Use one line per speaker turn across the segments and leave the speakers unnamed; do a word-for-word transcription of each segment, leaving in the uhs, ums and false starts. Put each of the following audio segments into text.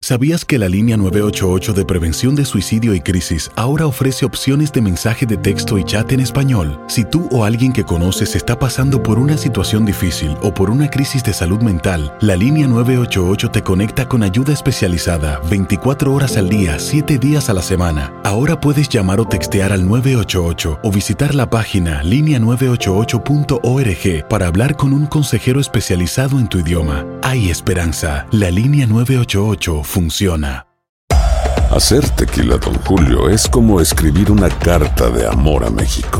¿Sabías que la línea nueve ocho ocho de prevención de suicidio y crisis ahora ofrece opciones de mensaje de texto y chat en español? Si tú o alguien que conoces está pasando por una situación difícil o por una crisis de salud mental, la línea nueve ocho ocho te conecta con ayuda especializada veinticuatro horas al día, siete días a la semana. Ahora puedes llamar o textear al nueve ocho ocho o visitar la página línea nueve ocho ocho punto org para hablar con un consejero especializado en tu idioma. Hay esperanza. La línea nueve ocho ocho funciona.
Hacer tequila Don Julio es como escribir una carta de amor a México.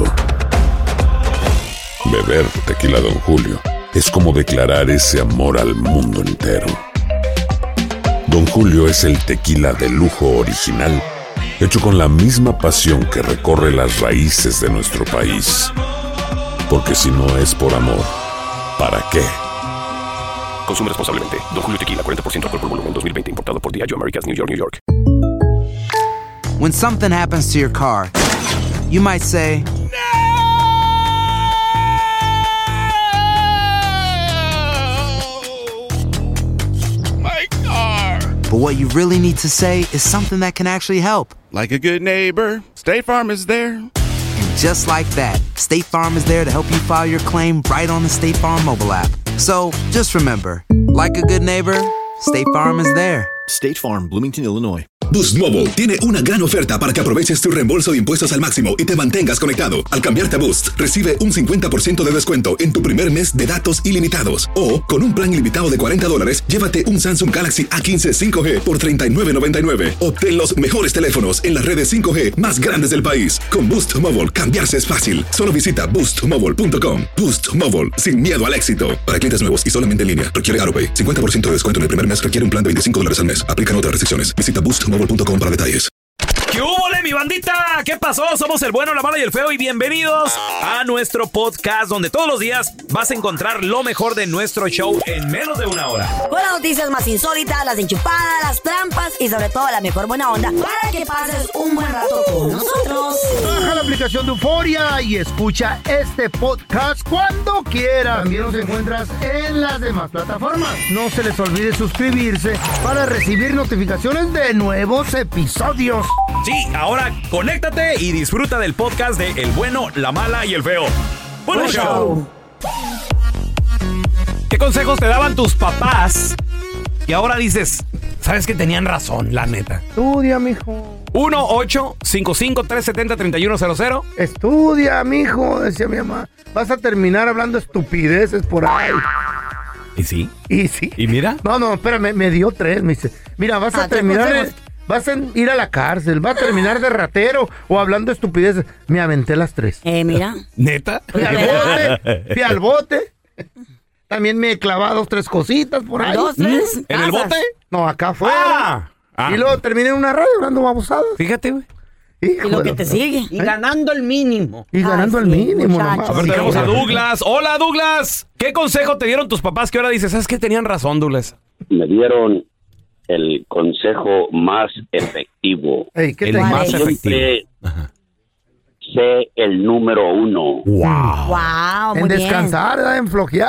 Beber tequila Don Julio es como declarar ese amor al mundo entero. Don Julio es el tequila de lujo original, hecho con la misma pasión que recorre las raíces de nuestro país. Porque si no es por amor, ¿para qué?
Consume responsablemente. Don Julio Tequila, cuarenta por ciento alcohol por volumen, dos mil veinte. Importado por Diageo Americas, New York, New York.
When something happens to your car, you might say,
No! My car!
But what you really need to say is something that can actually help.
Like a good neighbor, State Farm is there.
And just like that, State Farm is there to help you file your claim right on the State Farm mobile app. So, just remember, like a good neighbor, State Farm is there.
State Farm, Bloomington, Illinois.
Boost Mobile tiene una gran oferta para que aproveches tu reembolso de impuestos al máximo y te mantengas conectado. Al cambiarte a Boost, recibe un cincuenta por ciento de descuento en tu primer mes de datos ilimitados. O, con un plan ilimitado de cuarenta dólares, llévate un Samsung Galaxy A quince cinco G por treinta y nueve noventa y nueve. Obtén los mejores teléfonos en las redes cinco G más grandes del país. Con Boost Mobile, cambiarse es fácil. Solo visita boost mobile punto com. Boost Mobile, sin miedo al éxito. Para clientes nuevos y solamente en línea, requiere AutoPay. cincuenta por ciento de descuento en el primer mes requiere un plan de veinticinco dólares al mes. Aplican otras restricciones. Visita boost mobile punto com para detalles.
¿Qué hubo, mi bandita? ¿Qué pasó? Somos el bueno, la mala y el feo y bienvenidos a nuestro podcast donde todos los días vas a encontrar lo mejor de nuestro show en menos de una hora.
Con las noticias más insólitas, las enchupadas, las trampas y sobre todo la mejor buena onda para que pases un buen rato con nosotros.
Baja la aplicación de Euforia y escucha este podcast cuando quieras. También nos encuentras en las demás plataformas. No se les olvide suscribirse para recibir notificaciones de nuevos episodios.
Sí, ahora conéctate y disfruta del podcast de El Bueno, la Mala y el Feo. ¡Buen show! show! ¿Qué consejos te daban tus papás? Y ahora dices, ¿sabes que tenían razón, la neta?
Estudia, mijo.
uno ocho cinco cinco tres siete cero tres uno cero cero.
Estudia, mijo, decía mi mamá. Vas a terminar hablando estupideces por ahí.
¿Y sí?
¿Y sí?
¿Y mira?
No, no, espérame, me dio tres, me dice. Mira, vas a ah, terminar... De, vas a ir a la cárcel, vas a terminar de ratero o hablando estupideces. Me aventé las tres.
Eh, mira.
¿Neta?
Fui al bote, fui al bote. También me he clavado dos, tres cositas por ahí.
¿Dos, tres?
¿En el bote?
No, acá afuera.
Ah, ah.
Y luego terminé en una radio hablando babosadas.
Fíjate, güey.
Y lo que te sigue.
Y ganando el mínimo.
Y ganando Ay, el sí, mínimo.
A ver, tenemos a Douglas. Hola, Douglas. ¿Qué consejo te dieron tus papás que ahora dices, sabes que tenían razón, Douglas?
Me dieron el consejo más efectivo.
Hey, ¿qué
el
te
más
Siempre
efectivo. Ajá.
Sé el número uno.
Wow.
Wow, muy
en
bien.
descansar, ¿verdad? En flojear.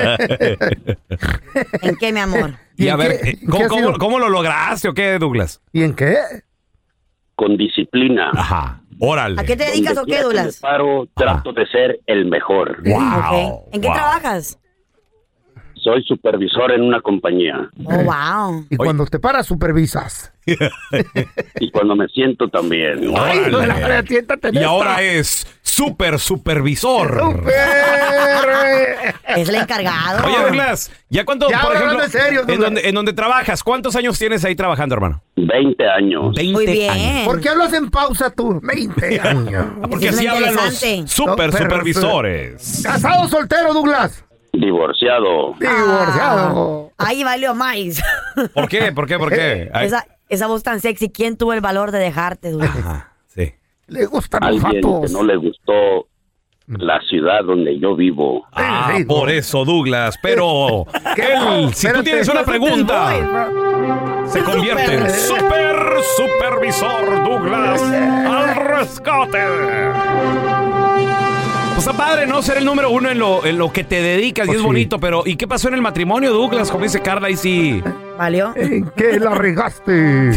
¿En qué, mi amor?
Y, y a ver,
qué,
¿cómo,
qué
cómo, ¿cómo lo lograste o qué, Douglas?
¿Y en qué?
Con disciplina.
Ajá. Órale.
¿A qué te dedicas o qué, Douglas?
Me paro, trato de ser el mejor.
Wow.
Okay. ¿En qué
Wow.
trabajas?
Soy supervisor en una compañía.
Oh, wow.
Y cuando te paras, supervisas.
Y cuando me siento también.
Ay, no, la verdad, siéntate en
Y
esta.
ahora es super supervisor.
¡Super!
Es el encargado.
Oye, Douglas, ¿ya cuánto,
Ya,
por
hablando
ejemplo,
en serio,
en,
Douglas.
donde, en donde trabajas, cuántos años tienes ahí trabajando, hermano?
veinte años.
veinte
Muy bien.
años.
¿Por qué hablas en pausa tú? veinte años.
Porque
Es
así hablan los
interesante.
super
No, pero-
supervisores.
¿Casado o soltero, Douglas?
Divorciado.
Divorciado.
Ah, ahí valió más.
¿Por qué? ¿Por qué? ¿Por qué? Ay.
Esa, esa voz tan sexy, ¿quién tuvo el valor de dejarte, Douglas?
Ajá, sí.
Le gustan los
Alguien
jatos.
que no le gustó la ciudad donde yo vivo.
Ah,
sí,
por
no.
eso, Douglas. Pero,
¿Qué?
él, si tú
Espérate,
tienes una
no te
pregunta,
voy.
se convierte en super supervisor Douglas al rescate. Pues está padre, ¿no? Ser el número uno en lo, en lo que te dedicas
Pues
y es
sí.
bonito, pero ¿y qué pasó en el matrimonio, Douglas? Como dice Carla, ahí sí...
¿Valió?
¿En qué la regaste?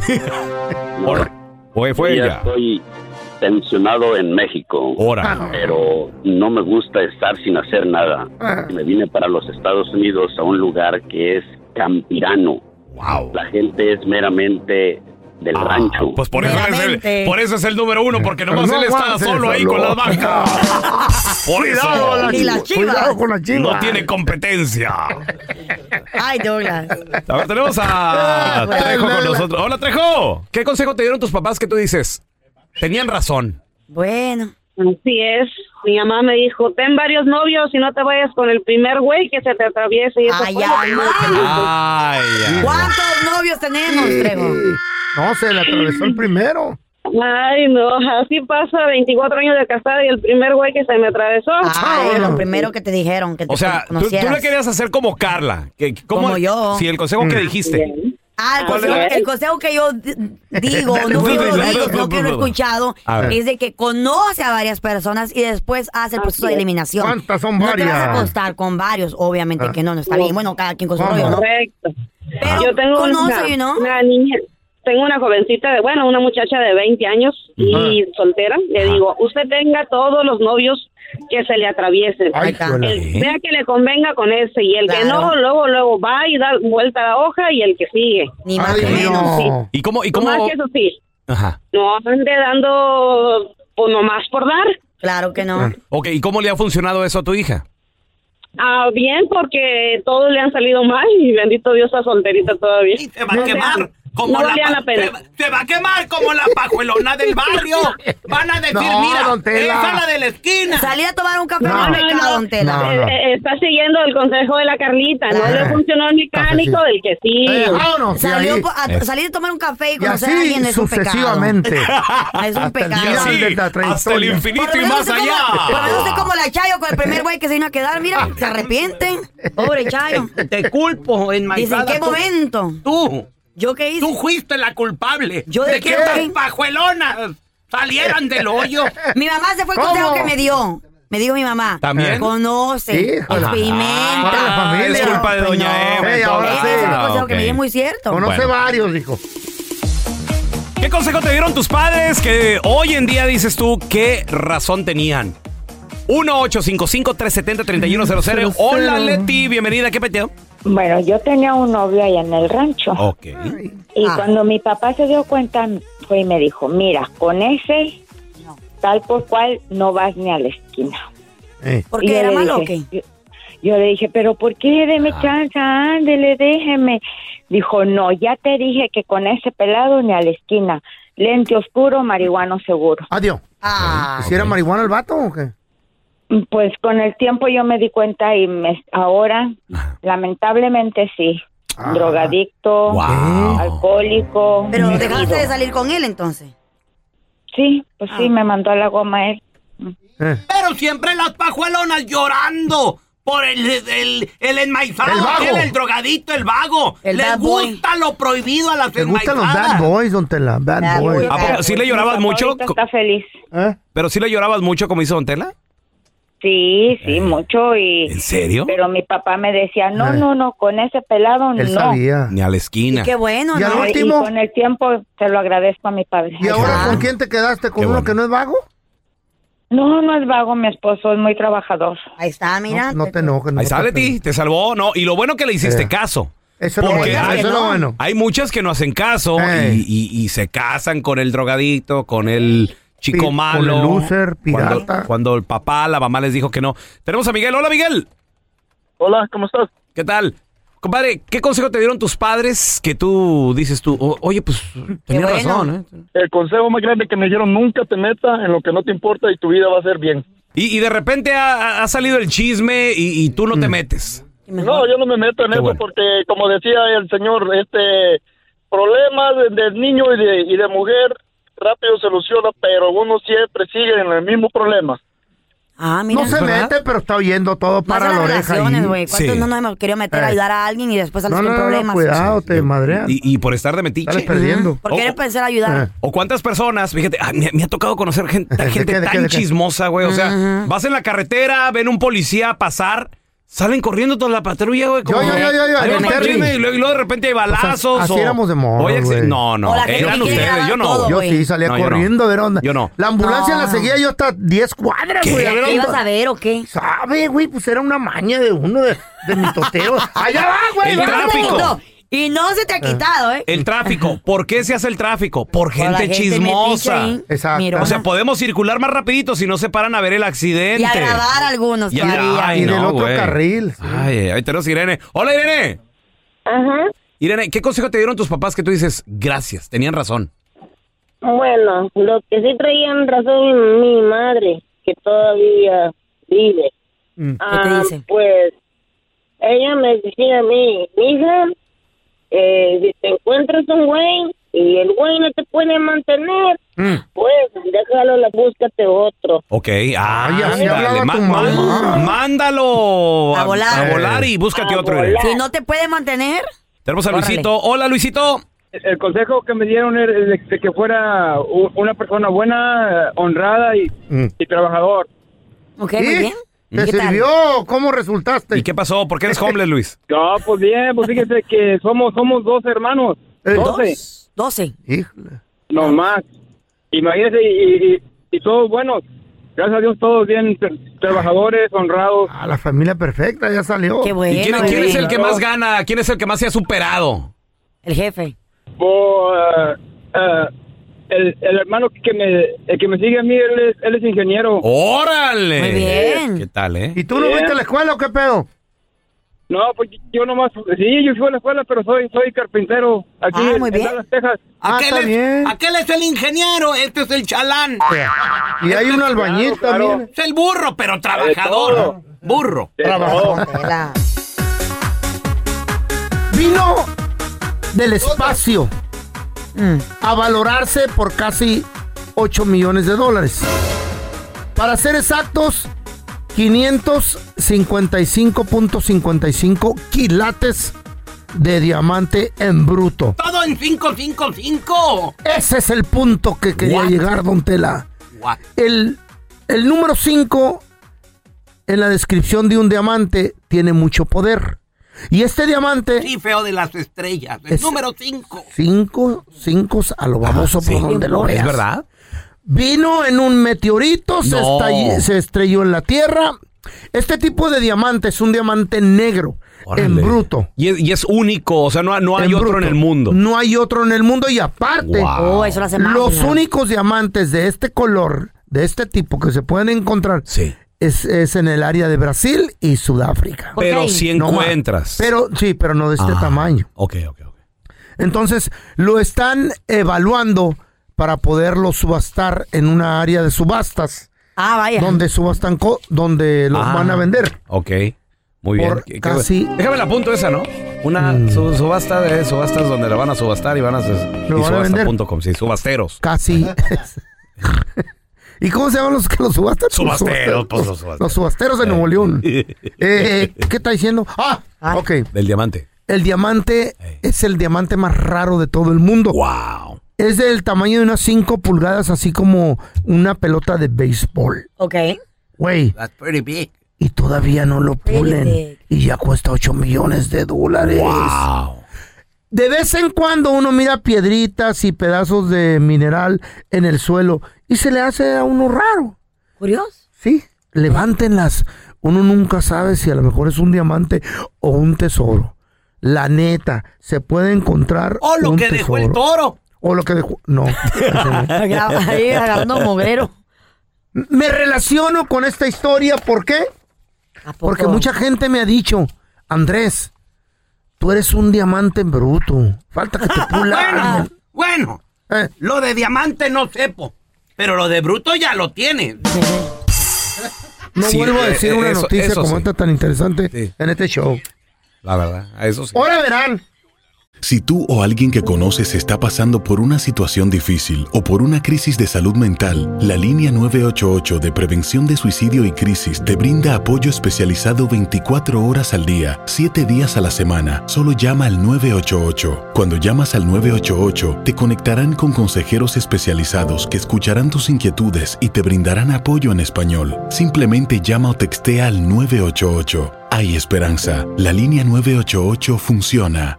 Oye, fue
ya
ella.
estoy pensionado en México.
Ahora.
Pero no me gusta estar sin hacer nada. Me vine para los Estados Unidos a un lugar que es campirano.
Wow.
La gente es meramente del
Ah,
rancho.
Pues por eso, es el, por eso es el número uno, porque nomás
No
él está
aguantes,
solo ahí
solo.
con las vacas. Por
Cuidado,
eso.
la
Y las chivas.
Cuidado con la chiva.
No tiene competencia.
Ay, Douglas.
A ver, tenemos a Trejo con nosotros. Hola, Trejo. ¿Qué consejo te dieron tus papás que tú dices? Tenían razón.
Bueno.
Así es. Mi mamá me dijo, ten varios novios y no te vayas con el primer güey que se te atraviese. Y eso
Ay,
fue
ay,
lo primero que me dijo.
Ay, ay.
¿Cuántos novios tenemos, Trejo?
No, se le atravesó el primero.
Ay, no, así pasa, veinticuatro años de casada y el primer güey que se me atravesó.
Ay, lo primero que te dijeron, que te
O sea, tú, tú
conocieras.
le querías hacer como Carla. Que, ¿cómo,
Como yo.
Sí, el consejo que dijiste.
Ah, el
¿Cuál
consejo,
era?
el consejo que yo d- digo, no que yo digo, no que lo he escuchado,
A ver.
es de que conoce a varias personas y después hace el proceso de eliminación.
¿Cuántas son
No te vas a
varias?
acostar con varios, obviamente
Ah.
que no, no está bien. Bueno, cada quien con su
¿Cómo?
rollo, ¿no?
Correcto.
Pero
Yo tengo
conoce,
una,
you know?
una niña, tengo una jovencita, de bueno, una muchacha de veinte años y soltera. Le digo, usted tenga todos los novios que se le atraviesen.
Ay,
El
¿Eh?
vea que le convenga con ese y el que
Claro.
no, luego, luego va y da vuelta a la hoja y el que sigue.
Ni más
Ay,
ni menos.
no.
¿Y cómo? ¿Y
No más
cómo?
que eso sí,
Ajá.
no ande dando, pues nomás por dar.
Claro que no.
Ok, ¿y cómo le ha funcionado eso a tu hija?
Ah, bien, porque todos le han salido mal y bendito Dios está solterita todavía.
Se va a quemar como
no
la,
valía
pa-
la pena.
Se, va, se va a quemar como la pajuelona del barrio. Van a decir,
No,
mira,
don Tela.
esa es la de la esquina.
Salí a tomar un café
No.
en el mercado, don Tela.
No,
Eh,
no.
eh, está siguiendo el consejo de la Carlita. No
Claro.
le funcionó el mecánico
Cafecito.
del que sí.
Eh, vámonos, y
Salió
ahí-
po- a,
Es-
salir a tomar un café y
Y
conocer a
así
alguien es un pecado.
sucesivamente.
Es un
Hasta el
pecado.
Y
final
así,
de la
hasta el
trayectoria.
infinito
Por lo
y
menos
más
sé como-
allá.
Por lo menos sé como la Chayo con el primer güey que se vino a quedar. Mira, se arrepienten. Pobre Chayo.
Te culpo,
Dice, ¿en
enmaizada.
qué
tú-
momento?
Tú,
¿Yo qué hice?
tú fuiste la culpable.
¿Yo de
que
qué?
estas pajuelonas salieran del hoyo.
Mi mamá se fue el
¿Cómo?
consejo que me dio. Me dijo mi mamá.
¿También?
Conoce,
Híjole.
experimenta.
Para la familia.
Es culpa de
Pues
doña
no.
Eva.
Ey, ahora
entonces.
sí.
Ese fue el
Ah,
consejo que me
ok.
dio muy cierto.
Conoce
Bueno.
varios, dijo.
¿Qué consejo te dieron tus padres que hoy en día dices tú qué razón tenían? uno ocho cinco cinco, tres siete cero, tres uno cero cero. Hola, Leti, bienvenida. ¿Qué peteo?
Bueno, yo tenía un novio allá en el rancho.
Ok.
Y
Ah.
cuando mi papá se dio cuenta, fue y me dijo, mira, con ese, tal por cual, no vas ni a la esquina.
Eh.
¿Por
Y
qué
yo
era
le
malo o
dije-
qué?
Yo, yo le dije, pero ¿por qué? Deme
Ah.
chance, ándele, déjeme. Dijo, no, ya te dije que con ese pelado ni a la esquina. Lente oscuro, marihuano seguro.
Adiós.
Ah,
¿Si era marihuana el vato o qué?
Pues con el tiempo yo me di cuenta y me, ahora, lamentablemente sí.
Ah.
Drogadicto,
Wow.
alcohólico.
pero
metido.
dejaste de salir con él entonces.
Sí, pues sí,
Ah.
me mandó a la goma él.
Eh.
Pero siempre las pajuelonas llorando por el, el, el enmaizado,
El vago.
aquel, el drogadito, el vago.
El
Les
bad boy.
gusta lo prohibido a las
¿Te gustan los
enmaizadas.
bad boys, don Tela? Bad,
Bad
boys.
boys.
¿A poco sí le llorabas
Mi papá
mucho?
ahorita está feliz.
¿Eh?
¿Pero sí le llorabas mucho como hizo Don Tela?
Sí, sí, mucho. y
¿En serio?
Pero mi papá me decía, no,
Eh.
no, no, con ese pelado
Él
no.
sabía.
Ni a la esquina.
Qué bueno,
¿Y al
¿no?
Ay, y
último?
con el tiempo se lo agradezco a mi padre.
¿Y ahora
Ah.
con quién te quedaste? ¿Con
Qué
uno
bueno.
que no es vago?
No, no es vago, mi esposo es muy trabajador.
Ahí está, mira.
No, no te enojes. no
Ahí
te
sale,
enojes.
ti, te salvó, ¿no? Y lo bueno que le hiciste
Eh.
caso.
Eso es lo
Porque
bueno.
hay,
Eso es lo bueno.
hay muchas que no hacen caso
Eh.
y, y- y se casan con el drogadicto, con el chico
Pi- con
malo.
el loser, pirata.
Cuando, cuando el papá, la mamá les dijo que no. Tenemos a Miguel. Hola, Miguel.
Hola, ¿cómo estás?
¿Qué tal? Compadre, ¿qué consejo te dieron tus padres que tú dices tú, "O- oye, pues tenías
bueno.
razón, ¿eh?
El consejo más grande que me dieron, nunca te metas en lo que no te importa y tu vida va a ser bien.
Y, y de repente ha, ha salido el chisme y, y tú no te metes.
No, yo no me meto en
Qué
eso
bueno.
porque, como decía el señor, este problemas de, de niño y de, y de mujer rápido soluciona, pero uno siempre sigue en el mismo problema.
Ah, mira.
No se
¿verdad?
mete, pero está oyendo todo para
Más
la
en las
oreja.
relaciones,
ahí.
güey. ¿Cuántos
Sí.
no nos hemos querido meter a
Eh.
ayudar a alguien y después sales
No,
con
no, no,
problemas?
cuidado, te madrean.
Y, y por estar de metiche.
Sales perdiendo.
¿Por qué
Oh,
pensar ayudar?
Eh.
O cuántas personas, fíjate, ah, me, me ha tocado conocer gente,
¿De
gente
qué, de
tan
qué, de qué?
chismosa, güey. O sea, vas en la carretera, ven un policía pasar, salen corriendo toda la patrulla, güey. como-
Yo, yo, yo, yo, yo,
Ahí
en
van
el
para
Terry.
encima y luego, y luego de repente hay balazos.
así
o-
éramos de morros,
Oye,
güey.
no, no,
O la gente
eran
que quiere
ustedes,
grabar
yo no.
todo,
Yo
güey.
sí, salía
No, yo no.
corriendo a ver onda.
Yo no.
La ambulancia
No.
la seguía yo hasta diez cuadras,
¿Qué?
güey. A ver
¿Qué ibas
onda.
a ver o qué?
¿Sabe, güey? Pues era una maña de uno de, de mi toteo. ¡Allá va, güey!
El
vamos.
tráfico.
No, y no se te ha quitado, ¿eh?
El tráfico. ¿Por qué se hace el tráfico? Por
Por la
gente
gente
chismosa.
metiche ahí,
Exacto.
mirona.
O sea, podemos circular más rapidito si no se paran a ver el accidente.
Y a grabar algunos
Y a-
todavía.
ay,
Y del
no,
otro
güey.
carril. sí.
Ay, ahí tenemos a Irene. Hola, Irene.
Ajá.
Irene, ¿qué consejo te dieron tus papás que tú dices, gracias, tenían razón?
Bueno, lo que sí traían razón mi, mi madre, que todavía vive.
Mm.
¿Qué te
Ah,
dice?
Pues ella me decía a mí, hija, eh, si te encuentras un güey y el güey no te puede mantener,
Mm.
pues déjalo, la búscate otro.
Ok, ah,
Ay, así
ándale,
hablaba
ma-
tu
ma-
mamá.
mándalo
A volar.
a volar y búscate
A
otro. Irene.
volar.
Si no te puede mantener,
Tenemos a
Órale.
Luisito. Hola, Luisito.
El consejo que me dieron era de, de que fuera u- una persona buena, eh, honrada y,
Mm.
y trabajador.
ok,
¿Sí?
muy bien.
¿Te
¿Qué tal?
sirvió? ¿Cómo resultaste?
¿Y qué pasó? ¿Por qué eres homeless, Luis?
No, pues bien, pues fíjese que somos somos dos hermanos,
Eh,
doce,
Dos. Doce.
Híjole.
no más. Imagínese, y, y, y todos buenos. Gracias a Dios, todos bien tra- trabajadores, honrados.
Ah, la familia perfecta ya salió.
Qué bueno.
¿Y quién, quién
bebé.
es el que más gana? ¿Quién es el que más se ha superado?
El jefe.
Pues, eh, eh, el, el hermano que me el que me sigue a mí, él es, él es ingeniero.
¡Órale!
Muy bien.
¿Qué tal, eh?
¿Y tú no
Bien.
fuiste a la escuela o qué pedo?
No, pues yo nomás, sí, yo fui a la escuela, pero soy soy carpintero aquí
Ah,
en,
muy
en
bien.
Dallas, Texas.
Ah,
Aquel,
está
es,
bien.
aquel es el ingeniero, este es el chalán.
Y hay un albañil
Claro, claro.
también.
Es el burro, pero
todo.
trabajador. Burro.
De
Trabajador.
todo.
Tela.
Vino del espacio
Mm.
a valorarse por casi ocho millones de dólares. Para ser exactos, quinientos cincuenta y cinco punto cincuenta y cinco quilates de diamante en bruto.
Todo en cinco cinco cinco.
Ese es el punto que quería
What?
llegar, don Tela.
What?
El, el número cinco en la descripción de un diamante tiene mucho poder. Y este diamante,
Sí, feo de las estrellas. El
Es-
número cinco.
cinco, cinco a lo baboso
Ah, sí.
por donde lo
¿Es
veas.
verdad?
Vino en un meteorito, se,
No.
estall- se estrelló en la Tierra. Este tipo de diamante es un diamante negro,
Órale.
en bruto.
Y es, y es único, o sea, no, no hay
en
otro
bruto.
en el mundo.
No hay otro en el mundo y aparte,
Wow.
Oh, eso lo hace más.
los
señora.
únicos diamantes de este color, de este tipo que se pueden encontrar,
Sí.
es, es en el área de Brasil y Sudáfrica.
Pero
Ok.
si
No más.
encuentras.
Pero sí, pero no de este
Ah,
tamaño.
Ok, ok, ok.
Entonces, lo están evaluando para poderlo subastar en una área de subastas,
Ah, vaya.
donde subastan, co- donde los
Ah,
van a vender.
Ok, muy bien.
Por
Qué- qué
casi-
bueno. Déjame la apunto esa, ¿no? Una
Mm.
su- subasta de subastas donde la van a subastar y van a...
Lo
y
van a
subasta
vender.
punto com, sí, subasteros.
Casi. ¿Y cómo se llaman los que los subastan? Los
Subasteros, pues, los subasteros.
Los subasteros de Nuevo León. Eh, ¿Qué está diciendo? Ah,
Ah.
ok.
Del diamante.
El diamante
Ey.
es el diamante más raro de todo el mundo.
Wow.
Es del tamaño de unas cinco pulgadas, así como una pelota de béisbol.
Ok.
Güey,
That's pretty big.
y todavía no lo pulen.
big.
Y ya cuesta ocho millones de dólares.
Wow.
De vez en cuando uno mira piedritas y pedazos de mineral en el suelo y se le hace a uno raro.
¿Curioso?
Sí, levántenlas. Uno nunca sabe si a lo mejor es un diamante o un tesoro. La neta, se puede encontrar
Oh, lo
un
que dejó el
tesoro.
toro.
O lo que dejó... No.
Ahí agarrando moguero.
Me relaciono con esta historia, ¿por qué?
¿A poco?
Porque mucha gente me ha dicho, Andrés, tú eres un diamante en bruto. Falta que te pulan.
Bueno, bueno.
Eh,
Lo de diamante no sepo. Pero lo de bruto ya lo tiene.
no
Sí,
vuelvo a
eh,
decir
eh,
una
eso-
noticia
eso
como
sí.
esta tan interesante
Sí.
en este show.
La verdad, a eso sí.
Ahora verán.
Si tú o alguien que conoces está pasando por una situación difícil o por una crisis de salud mental, la línea nueve ocho ocho de Prevención de Suicidio y Crisis te brinda apoyo especializado veinticuatro horas al día, siete días a la semana. Solo llama al nueve ocho ocho. Cuando llamas al nueve ocho ocho, te conectarán con consejeros especializados que escucharán tus inquietudes y te brindarán apoyo en español. Simplemente llama o textea al nueve ocho ocho. Hay esperanza. La línea nueve ocho ocho funciona.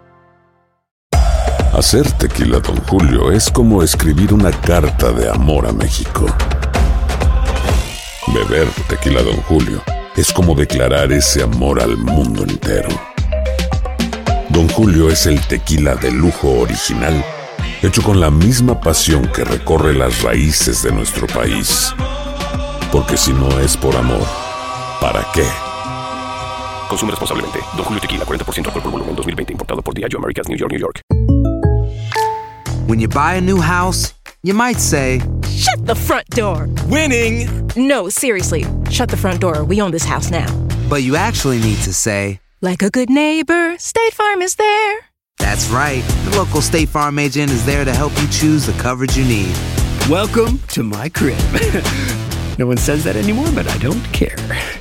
Hacer tequila Don Julio es como escribir una carta de amor a México. Beber tequila Don Julio es como declarar ese amor al mundo entero. Don Julio es el tequila de lujo original, hecho con la misma pasión que recorre las raíces de nuestro país. Porque si no es por amor, ¿para qué?
Consume responsablemente. Don Julio Tequila, cuarenta por ciento alcohol por volumen, dos mil veinte. Importado por Diageo Americas, New York, New York.
When you buy a new house, you might say,
"Shut the front door." Winning. No, seriously. Shut the front door. We own this house now.
But you actually need to say,
like a good neighbor, State Farm is there.
That's right. The local State Farm agent is there to help you choose the coverage you need.
Welcome to my crib. No one says that anymore, but I don't care.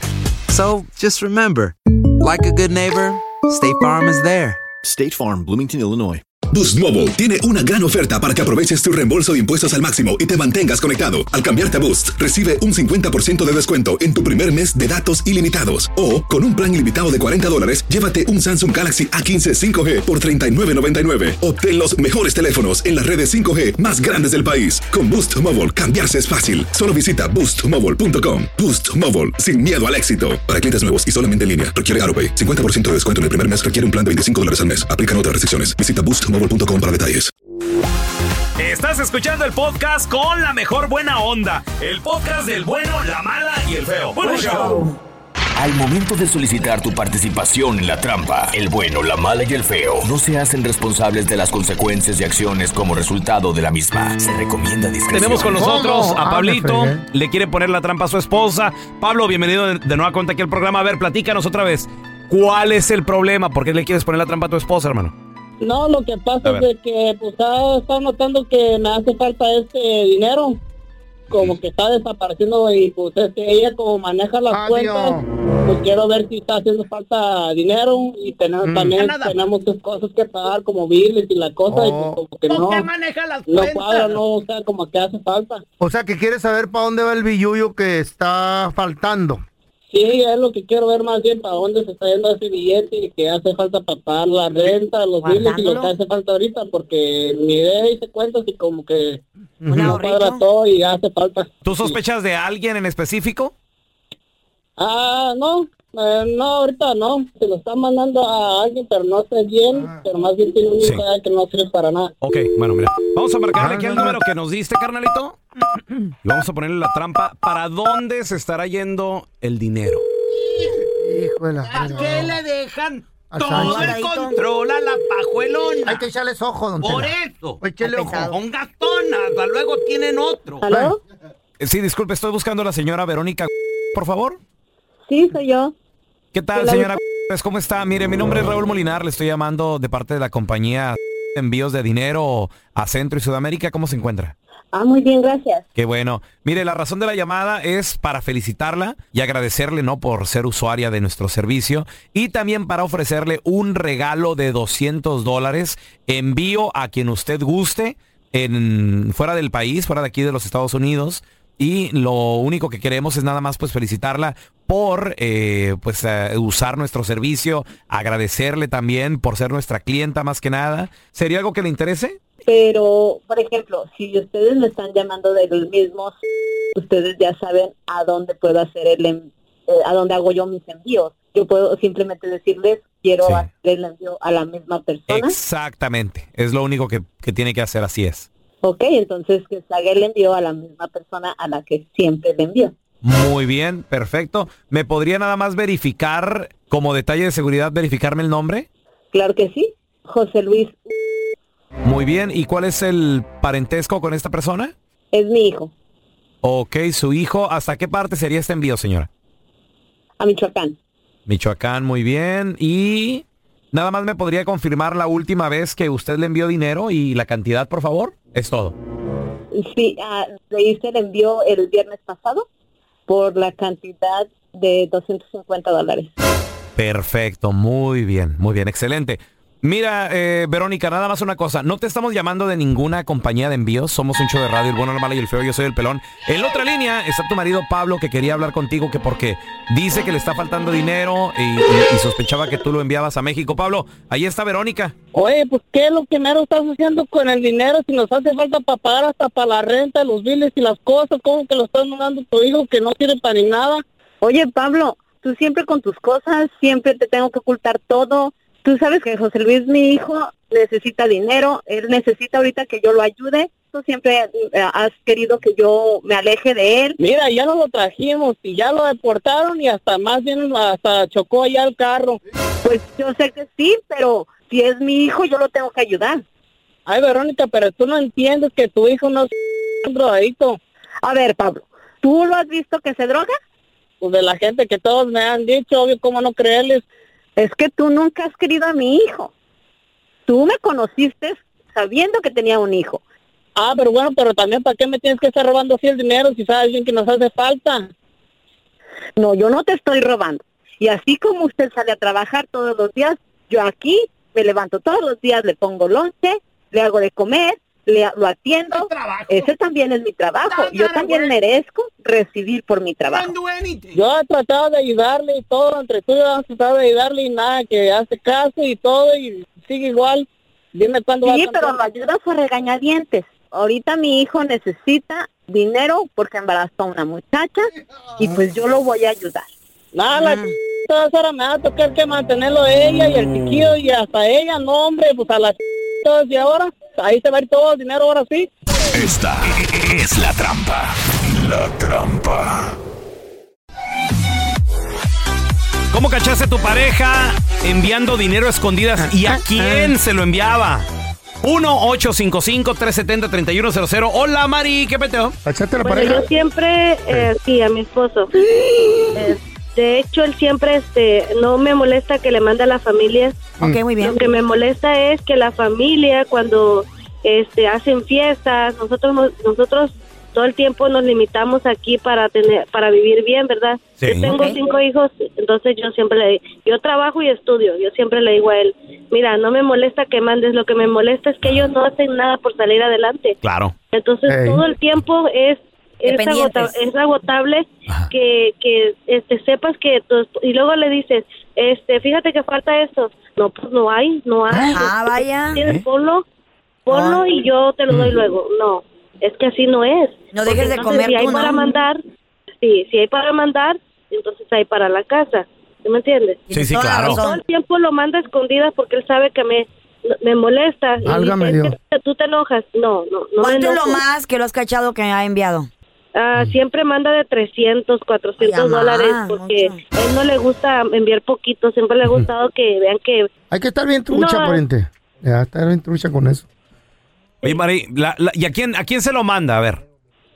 So, just remember, like a good neighbor, State Farm is there.
State Farm, Bloomington, Illinois.
Boost Mobile tiene una gran oferta para que aproveches tu reembolso de impuestos al máximo y te mantengas conectado. Al cambiarte a Boost, recibe un cincuenta por ciento de descuento en tu primer mes de datos ilimitados. O, con un plan ilimitado de cuarenta dólares, llévate un Samsung Galaxy A quince cinco G por treinta y nueve noventa y nueve. Obtén los mejores teléfonos en las redes cinco G más grandes del país. Con Boost Mobile, cambiarse es fácil. Solo visita boost mobile punto com. Boost Mobile, sin miedo al éxito. Para clientes nuevos y solamente en línea, requiere AutoPay. cincuenta por ciento de descuento en el primer mes requiere un plan de veinticinco dólares al mes. Aplican otras restricciones. Visita boost mobile punto com para detalles.
Estás escuchando el podcast con la mejor buena onda. El podcast del bueno, la mala y el feo. ¡Buen show!
Al momento de solicitar tu participación en la trampa, el bueno, la mala y el feo no se hacen responsables de las consecuencias y acciones como resultado de la misma. Se recomienda discreción.
Tenemos con nosotros a Pablito. Le quiere poner la trampa a su esposa. Pablo, bienvenido de, de nueva cuenta aquí al programa. A ver, platícanos otra vez. ¿Cuál es el problema? ¿Por qué le quieres poner la trampa a tu esposa, hermano?
No, lo que pasa es de que pues ha estado notando que me hace falta este dinero, como que está desapareciendo y pues este, ella como maneja las Adiós. cuentas, pues quiero ver si está haciendo falta dinero y tenemos, mm. también Nada. tenemos muchas cosas que pagar como biles y la cosa oh. y pues como que no,
qué maneja las
no
cuentas?
cuadra, no, o sea, como que hace falta.
O sea, que quieres saber para dónde va el billullo que está faltando.
Sí, es lo que quiero ver más bien, para dónde se está yendo ese billete y que hace falta para pagar la renta, los biles y lo que hace falta ahorita, porque miré y se cuentas y como que no cuadra todo y hace falta.
¿Tú sospechas de alguien en específico?
Ah, no, eh, no, ahorita no, se lo están mandando a alguien, pero no sé bien, ah. pero más bien tiene un hijo sí. que no sirve para nada.
Ok, bueno, mira, vamos a marcarle aquí el número que nos diste, carnalito. Y vamos a ponerle la trampa. ¿Para dónde se estará yendo el dinero?
Híjole.
¿A qué le dejan todo el control a la pajuelona?
Hay que echarles ojo, don
Por
Tela.
eso.
Échale ojo.
Son gastonas, luego tienen otro.
¿Aló?
Sí, disculpe, estoy buscando a la señora Verónica, por favor.
Sí, soy yo.
¿Qué tal, señora? ¿Cómo está? Mire, mi nombre es Raúl Molinar, le estoy llamando de parte de la compañía Envíos de Dinero a Centro y Sudamérica. ¿Cómo se encuentra?
Ah, muy bien, gracias.
Qué bueno. Mire, la razón de la llamada es para felicitarla y agradecerle, ¿no?, por ser usuaria de nuestro servicio y también para ofrecerle un regalo de doscientos dólares, envío a quien usted guste, en fuera del país, fuera de aquí de los Estados Unidos. Y lo único que queremos es nada más pues felicitarla por eh, pues uh, usar nuestro servicio, agradecerle también por ser nuestra clienta más que nada. ¿Sería algo que le interese?
Pero, por ejemplo, si ustedes me están llamando del mismo, ustedes ya saben a dónde puedo hacer el eh, a dónde hago yo mis envíos. Yo puedo simplemente decirles, quiero sí. hacer el envío a la misma persona.
Exactamente, es lo único que, que tiene que hacer, así es.
Ok, entonces que se haga el envío a la misma persona a la que siempre le envío.
Muy bien, perfecto. ¿Me podría nada más verificar, como detalle de seguridad, verificarme el nombre?
Claro que sí, José Luis.
Muy bien, ¿y cuál es el parentesco con esta persona?
Es mi hijo.
Ok, su hijo. ¿Hasta qué parte sería este envío, señora?
A Michoacán.
Michoacán, muy bien. ¿Y Nada más me podría confirmar la última vez que usted le envió dinero y la cantidad, por favor. Es todo.
Sí, uh, le hice el envío el viernes pasado por la cantidad de doscientos cincuenta dólares.
Perfecto, muy bien, muy bien, excelente. Mira, eh, Verónica, nada más una cosa. No te estamos llamando de ninguna compañía de envíos. Somos un show de radio, el bueno, el malo y el feo. Yo soy el pelón. En la otra línea está tu marido Pablo, que quería hablar contigo, que porque dice que le está faltando dinero y, y, y sospechaba que tú lo enviabas a México. Pablo, ahí está Verónica.
Oye, pues ¿qué es lo que mero estás haciendo con el dinero? Si nos hace falta para pagar hasta para la renta, los biles y las cosas, ¿cómo que lo estás mandando a tu hijo que no sirve para ni nada?
Oye, Pablo, tú siempre con tus cosas, siempre te tengo que ocultar todo. Tú sabes que José Luis, mi hijo, necesita dinero, él necesita ahorita que yo lo ayude. Tú siempre eh, has querido que yo me aleje de él.
Mira, ya no lo trajimos y ya lo deportaron y hasta más bien hasta chocó allá el carro.
Pues yo sé que sí, pero si es mi hijo, yo lo tengo que ayudar.
Ay, Verónica, pero tú no entiendes que tu hijo no es un drogadito.
A ver, Pablo, ¿tú lo has visto que se droga?
Pues de la gente que todos me han dicho, obvio, ¿cómo no creerles?
Es que tú nunca has querido a mi hijo. Tú me conociste sabiendo que tenía un hijo.
Ah, pero bueno, pero también ¿para qué me tienes que estar robando así el dinero si sabes bien que nos hace falta?
No, yo no te estoy robando. Y así como usted sale a trabajar todos los días, yo aquí me levanto todos los días, le pongo lonche, le hago de comer, le, lo atiendo. Ese también es mi trabajo. Yo también merezco recibir por mi trabajo.
Yo he tratado de ayudarle y todo, entre tú y yo he tratado de ayudarle y nada, que hace caso y todo y sigue igual. Dime cuándo va a
Sí,
cambiar.
pero lo ayudas a regañadientes. Ahorita mi hijo necesita dinero porque embarazó a una muchacha y pues yo lo voy a ayudar.
Nada, la todas horas me va a tocar que mantenerlo ella y el chiquillo y hasta ella, no hombre, pues a las todas y ahora, ahí se va a ir todo el dinero ahora sí.
Esta es la trampa. La trampa.
¿Cómo cachaste a tu pareja enviando dinero a escondidas y a quién se lo enviaba? uno ocho cinco cinco, tres siete cero, tres uno cero cero. Hola, Mari, ¿qué peteo?
¿Cachaste a la
Bueno,
pareja?
yo siempre, eh, sí, a mi esposo. Eh, de hecho, él siempre, este, no me molesta que le mande a la familia.
Ok, muy bien.
Lo que me molesta es que la familia, cuando, este, hacen fiestas, nosotros, nos- nosotros todo el tiempo nos limitamos aquí para tener, para vivir bien, ¿verdad?
Sí.
Yo tengo
Ok.
cinco hijos, entonces yo siempre le digo, yo trabajo y estudio, yo siempre le digo a él, mira, no me molesta que mandes, lo que me molesta es que ellos no hacen nada por salir adelante.
Claro.
Entonces
Ey.
todo el tiempo es es,
Dependientes.
agota- es agotable que, que este sepas que tu- y luego le dices, este, fíjate que falta esto. No, pues no hay, no hay.
Ah, vaya.
Tienes,
¿Eh?
ponlo, ponlo
Ah.
y yo te lo doy luego. No, es que así no es.
No
Porque
dejes de
entonces,
comer
si hay
tú,
para
¿no?
mandar, sí, si hay para mandar, entonces hay para la casa. ¿Sí me entiendes?
Sí, sí, claro.
Todo el tiempo lo manda a escondidas porque él sabe que me me molesta. Y
Válgame
dice, "Es
Dios.
que tú te enojas." No, no, no me
¿Cuánto es lo
enojo.
más que lo has cachado que ha enviado?
Ah, siempre manda de trescientos, cuatrocientos
Ay, mamá,
dólares porque a él no le gusta enviar poquito, siempre le ha gustado que vean que...
Hay que estar bien trucha,
No.
pariente. Ya, estar bien trucha con eso.
Oye, Mari, la- la- ¿y a quién, a quién se lo manda? A ver.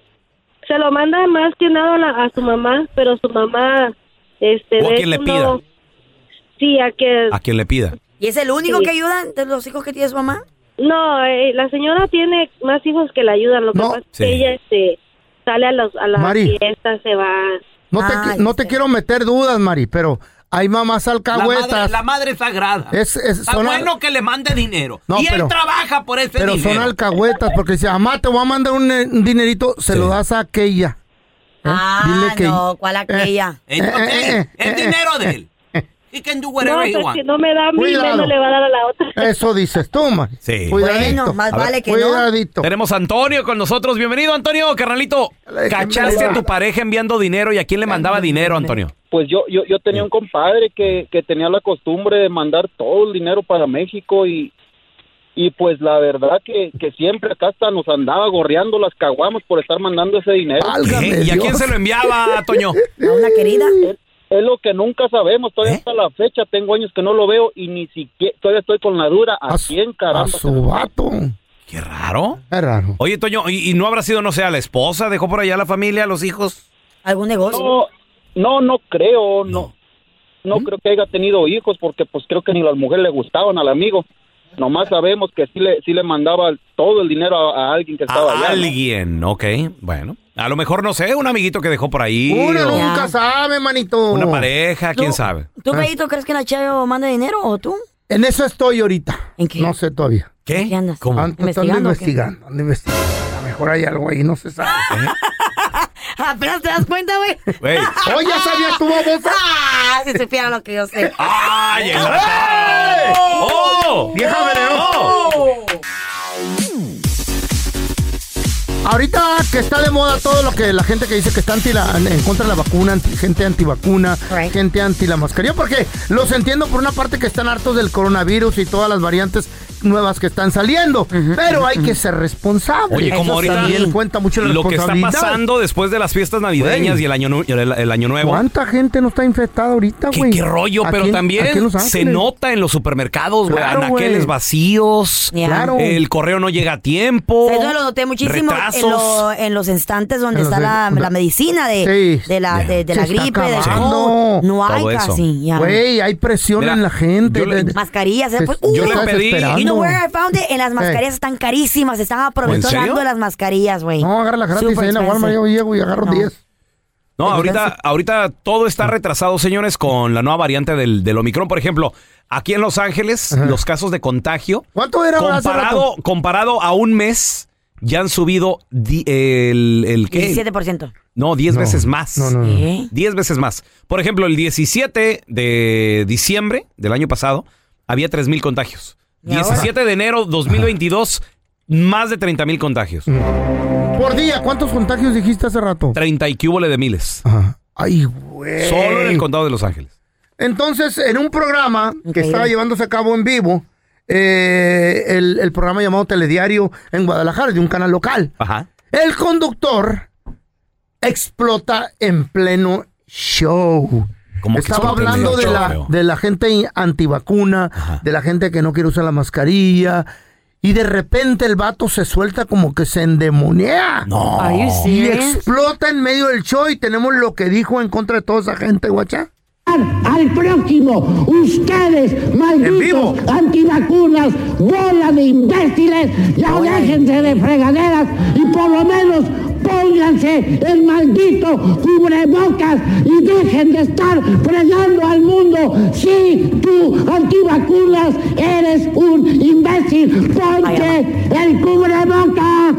Se lo manda más que nada a, la- a su mamá, pero su mamá... este
O a
de
quien le
hecho,
pida.
no- Sí, a que...
A quien le pida.
¿Y es el único
Sí.
que ayuda de los hijos que tiene su mamá?
No, eh, la señora tiene más hijos que la ayudan, lo que pasa es
Sí.
que ella este, sale a, los, a las
Mari.
fiestas, se va...
No te, qui- no te quiero meter dudas, Mari, pero hay mamás
La madre,
alcahuetas.
la madre sagrada.
Es- es-
Está
son al-
bueno que le mande dinero.
No,
y
pero-
él trabaja por ese
Pero
dinero.
son alcahuetas porque dice, mamá, te voy a mandar un, eh, un dinerito, se lo das a aquella. ¿Eh?
Ah,
Dile que-
no, ¿cuál aquella?
Eh, eh, eh,
Es dinero de él. He can do
No,
whatever he
pues
wants.
si no me da a mí,
Cuidado.
menos le va a dar a la otra.
Eso dices tú, Mari.
Sí.
Cuidadito.
Bueno, más
A ver,
vale que
Cuidadito.
Tenemos a Antonio con nosotros. Bienvenido, Antonio, carnalito. ¿Cachaste a tu pareja enviando dinero y a quién le mandaba dinero, Antonio?
Pues yo, yo, yo tenía un compadre que, que tenía la costumbre de mandar todo el dinero para México y, y pues la verdad que, que siempre acá hasta nos andaba gorreando las caguamas por estar mandando ese dinero.
¿Qué? ¿Y a quién se lo enviaba, Toño?
A una querida.
Es, es lo que nunca sabemos, todavía hasta la fecha tengo años que no lo veo y ni siquiera, todavía estoy con la dura, ¿a quién caramba?
A su vato.
Qué raro.
Es raro.
Oye, Toño, ¿y, y no habrá sido, no sé, a la esposa? ¿Dejó por allá a la familia, a los hijos?
¿Algún negocio?
No, no, no creo, no. no creo que haya tenido hijos porque pues creo que ni las mujeres le gustaban al amigo. Nomás sabemos que sí le, sí le mandaba todo el dinero a, a alguien que estaba
a
allá.
alguien, ¿no? Ok, bueno. A lo mejor, no sé, un amiguito que dejó por ahí.
Uno
o
nunca sabe, manito.
Una pareja, quién
¿Tú-
sabe.
¿Tú, Feito, crees que la Chayo manda dinero o tú?
En eso estoy ahorita.
¿En qué?
No sé todavía.
¿Qué?
¿Qué andas?
¿Cómo?
Ando
¿Investigando o qué?
investigando, ando investigando. A lo mejor hay algo ahí, no se sabe.
Apenas te das cuenta, güey.
Güey.
¡Oh, ya sabías tu babosa!
Ah, si supiera lo que yo sé.
¡Ay, el ratón! ¡Oh!
¡Vieja venenosa! Ahorita que está de moda todo lo que la gente que dice que está anti la, en contra de la vacuna, anti- gente antivacuna,
Right.
gente anti la mascarilla, porque los entiendo por una parte que están hartos del coronavirus y todas las variantes nuevas que están saliendo, pero hay que ser responsable.
Oye, como
Eso
ahorita
también cuenta mucho la
lo que está
responsabilidad.
pasando después de las fiestas navideñas
Güey.
y el año, nu- el, el año nuevo.
¿Cuánta gente no está infectada ahorita,
¿Qué,
güey?
qué rollo?
Aquí
Pero
en-
también
aquí en Los
se
Ángeles.
nota en los supermercados, güey.
Claro,
anaqueles
güey.
vacíos.
Ya.
Claro.
El correo no llega a tiempo.
Eso lo noté muchísimo en,
retrasos.
lo- en los instantes donde
En los
está
de-
la, la medicina de,
Sí.
de la, de, de
Se
la
está
gripe, del
acabando.
COVID. No hay
Todo eso.
casi. Ya.
Güey, hay presión
Mira,
en la gente.
yo le-
de-
Mascarillas. ¿eh?
Se-
Pues,
yo
uh,
le
está
pedí-
desesperando.
You know where I found it? En las mascarillas están carísimas. Están aprovechando
serio?
de las mascarillas, güey.
No, agarra la gratis
Super
ahí en la Walmart, yo
expensive.
llego y agarro
No.
diez.
No, ahorita, ahorita todo está retrasado, señores, con la nueva variante del, del Omicron. Por ejemplo, aquí en Los Ángeles,
Ajá.
los casos de contagio,
¿Cuánto era hace
comparado,
rato?
comparado a un mes, ya han subido di- el, el ¿qué?
diecisiete por ciento.
No, diez
No.
veces más.
No, no, no.
¿Eh?
diez veces más. Por ejemplo, el diecisiete de diciembre del año pasado, había tres mil contagios.
¿Y ahora?
diecisiete de enero dos mil veintidós, más de treinta mil contagios.
Por día, ¿cuántos contagios dijiste hace rato?
treinta y cúbole de miles.
Ajá. Ay, güey.
Solo en el condado de Los Ángeles.
Entonces, en un programa que
Increíble.
estaba llevándose a cabo en vivo, eh, el, el programa llamado Telediario en Guadalajara, de un canal local,
Ajá.
el conductor explota en pleno show.
¿Cómo que
Estaba
explota en
hablando
medio
de
show,
la,
feo?
de la gente antivacuna,
Ajá.
de la gente que no quiere usar la mascarilla, y de repente el vato se suelta como que se endemonea.
No.
Are you
Y
serious?
explota en medio del show y tenemos lo que dijo en contra de toda esa gente, guacha.
Al próximo, ustedes,
En
malditos
vivo.
antivacunas, bola de imbéciles, ya déjense de fregaderas y por lo menos pónganse el maldito cubrebocas y dejen de estar fregando al mundo. Si tú, antivacunas, eres un imbécil, ponte el cubrebocas.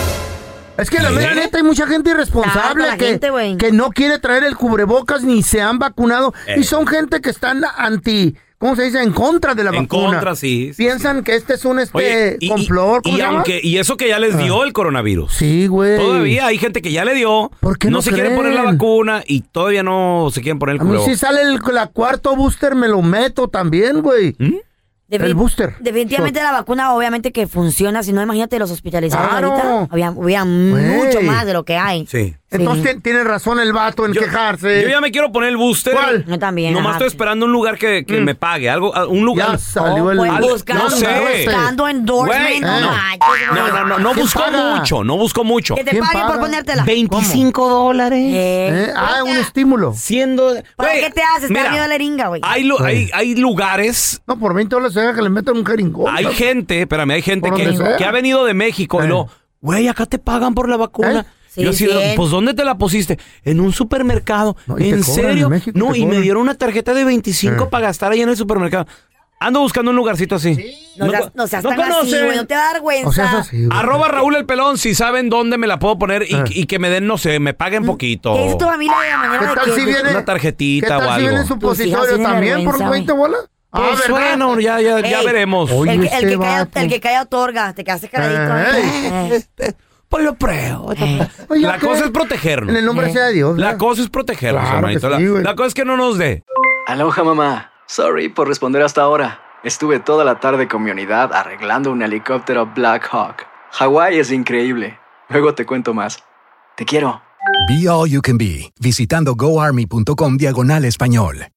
Es que la mera neta hay mucha gente irresponsable
Tanta la
que,
gente, güey.
que no quiere traer el cubrebocas ni se han vacunado.
Eh.
Y son gente que están anti, ¿cómo se dice? En contra de la
En
vacuna.
contra, sí, sí,
Piensan que este es un este
Oye, y,
complot. ¿cómo
y,
se llama?
aunque, y eso que ya les dio el coronavirus.
Sí, güey.
Todavía hay gente que ya le dio.
¿Por qué no
se quiere
creen?
poner la vacuna y todavía no se quieren poner el
A mí
cubrebocas.
si sale el la cuarto booster me lo meto también, güey.
¿Mm?
Defi-
El booster.
Definitivamente la vacuna obviamente que funciona, si no imagínate los hospitalizados
Claro.
ahorita, había, había
Güey.
mucho más de lo que hay.
Sí.
Entonces ti- tiene razón el vato en
Yo-
quejarse.
Yo ya me quiero poner el booster.
¿Cuál?
Yo también.
Nomás
ajá.
estoy esperando un lugar que, que
Mm.
me pague. Algo, un lugar.
Ya salió
Oh,
el...
pues,
Al-
buscando,
no sé.
buscando endorsement,
Güey,
no,
no.
manches,
No,
güey.
no, no, no
¿Quién
busco
paga?
mucho, no busco mucho.
Que te
¿Quién
paguen por
paga?
ponértela.
veinticinco dólares.
Eh,
¿Eh? Ah, un estímulo.
Siendo.
¿Para
Güey,
qué te haces? Te
mira,
da miedo a la eringa, güey.
Hay, lu- hay, hay lugares.
No, por veinte dólares se deja que le metan un jeringón.
Hay gente, espérame, hay gente
Por
que,
donde sea.
que ha venido de México y
Eh.
lo, güey, acá te pagan por la vacuna.
¿Eh?
Sí,
Yo así,
sí.
pues ¿dónde te la pusiste? En un supermercado.
No, y te
¿En
cobran,
serio?
en México
No,
te
y me
cobran.
dieron una tarjeta de veinticinco
Eh.
para gastar ahí en el supermercado. Ando buscando un lugarcito así.
No, seas, no seas tan así,
conocen.
güey. No te da vergüenza.
O sea, es así, güey.
Arroba Raúl el Pelón si saben dónde me la puedo poner y,
Eh.
y que me den, no sé, me paguen poquito.
¿Qué dice tu familia de la
¿Qué
manera de
tal
que...
si viene?
Una tarjetita
¿Qué tal
o
si
algo?
viene
Tus
supositorio
hijas tienen
también
vergüenza,
por veinte bolas? Ah,
Pues
¿verdad?
bueno, ya, ya, ya
Ey,
veremos.
Oye,
el, que- el
este
que calla,
vato.
el que calla otorga. Te quedaste caladito.
Eh.
Eh.
Pues lo pruebo.
Oye,
La
¿qué?
cosa es protegernos.
En el nombre
Eh.
sea de Dios.
La
¿verdad?
cosa es protegernos,
Claro que
hermanito.
sí,
la,
güey.
la cosa es que no nos dé.
Aloha, mamá. Sorry por responder hasta ahora. Estuve toda la tarde con mi unidad arreglando un helicóptero Black Hawk. Hawái es increíble. Luego te cuento más. Te quiero.
Be All You Can Be, visitando goarmy.com diagonal español.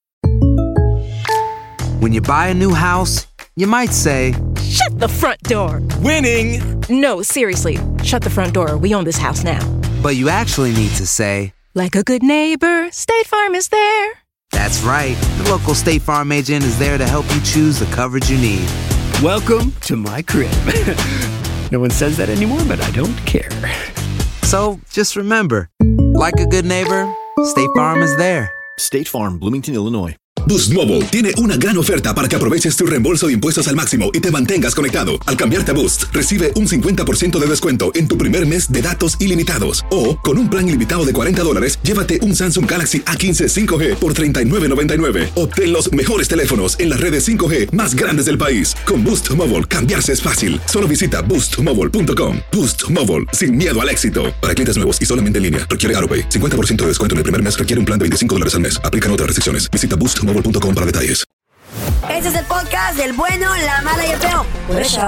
When you buy a new house, you might say,
Shut the front door.
Winning.
No, seriously. Shut the front door. We own this house now.
but you actually need to say,
Like a good neighbor, State Farm is there.
That's right. The local State Farm agent is there to help you choose the coverage you need.
Welcome to my crib. No one says that anymore, but I don't care.
So, just remember, like a good neighbor, State Farm is there.
State Farm, Bloomington, Illinois.
Boost Mobile tiene una gran oferta para que aproveches tu reembolso de impuestos al máximo y te mantengas conectado. Al cambiarte a Boost, recibe un cincuenta por ciento de descuento en tu primer mes de datos ilimitados. O, con un plan ilimitado de cuarenta dólares, llévate un Samsung Galaxy A quince cinco G por treinta y nueve noventa y nueve. Obtén los mejores teléfonos en las redes cinco G más grandes del país. Con Boost Mobile, cambiarse es fácil. Solo visita boost mobile punto com. Boost Mobile, sin miedo al éxito. Para clientes nuevos y solamente en línea, requiere AutoPay. cincuenta por ciento de descuento en el primer mes requiere un plan de veinticinco dólares al mes. Aplican otras restricciones. Visita boost mobile punto com para detalles.
Este es el podcast del bueno, la mala y el feo. Por eso.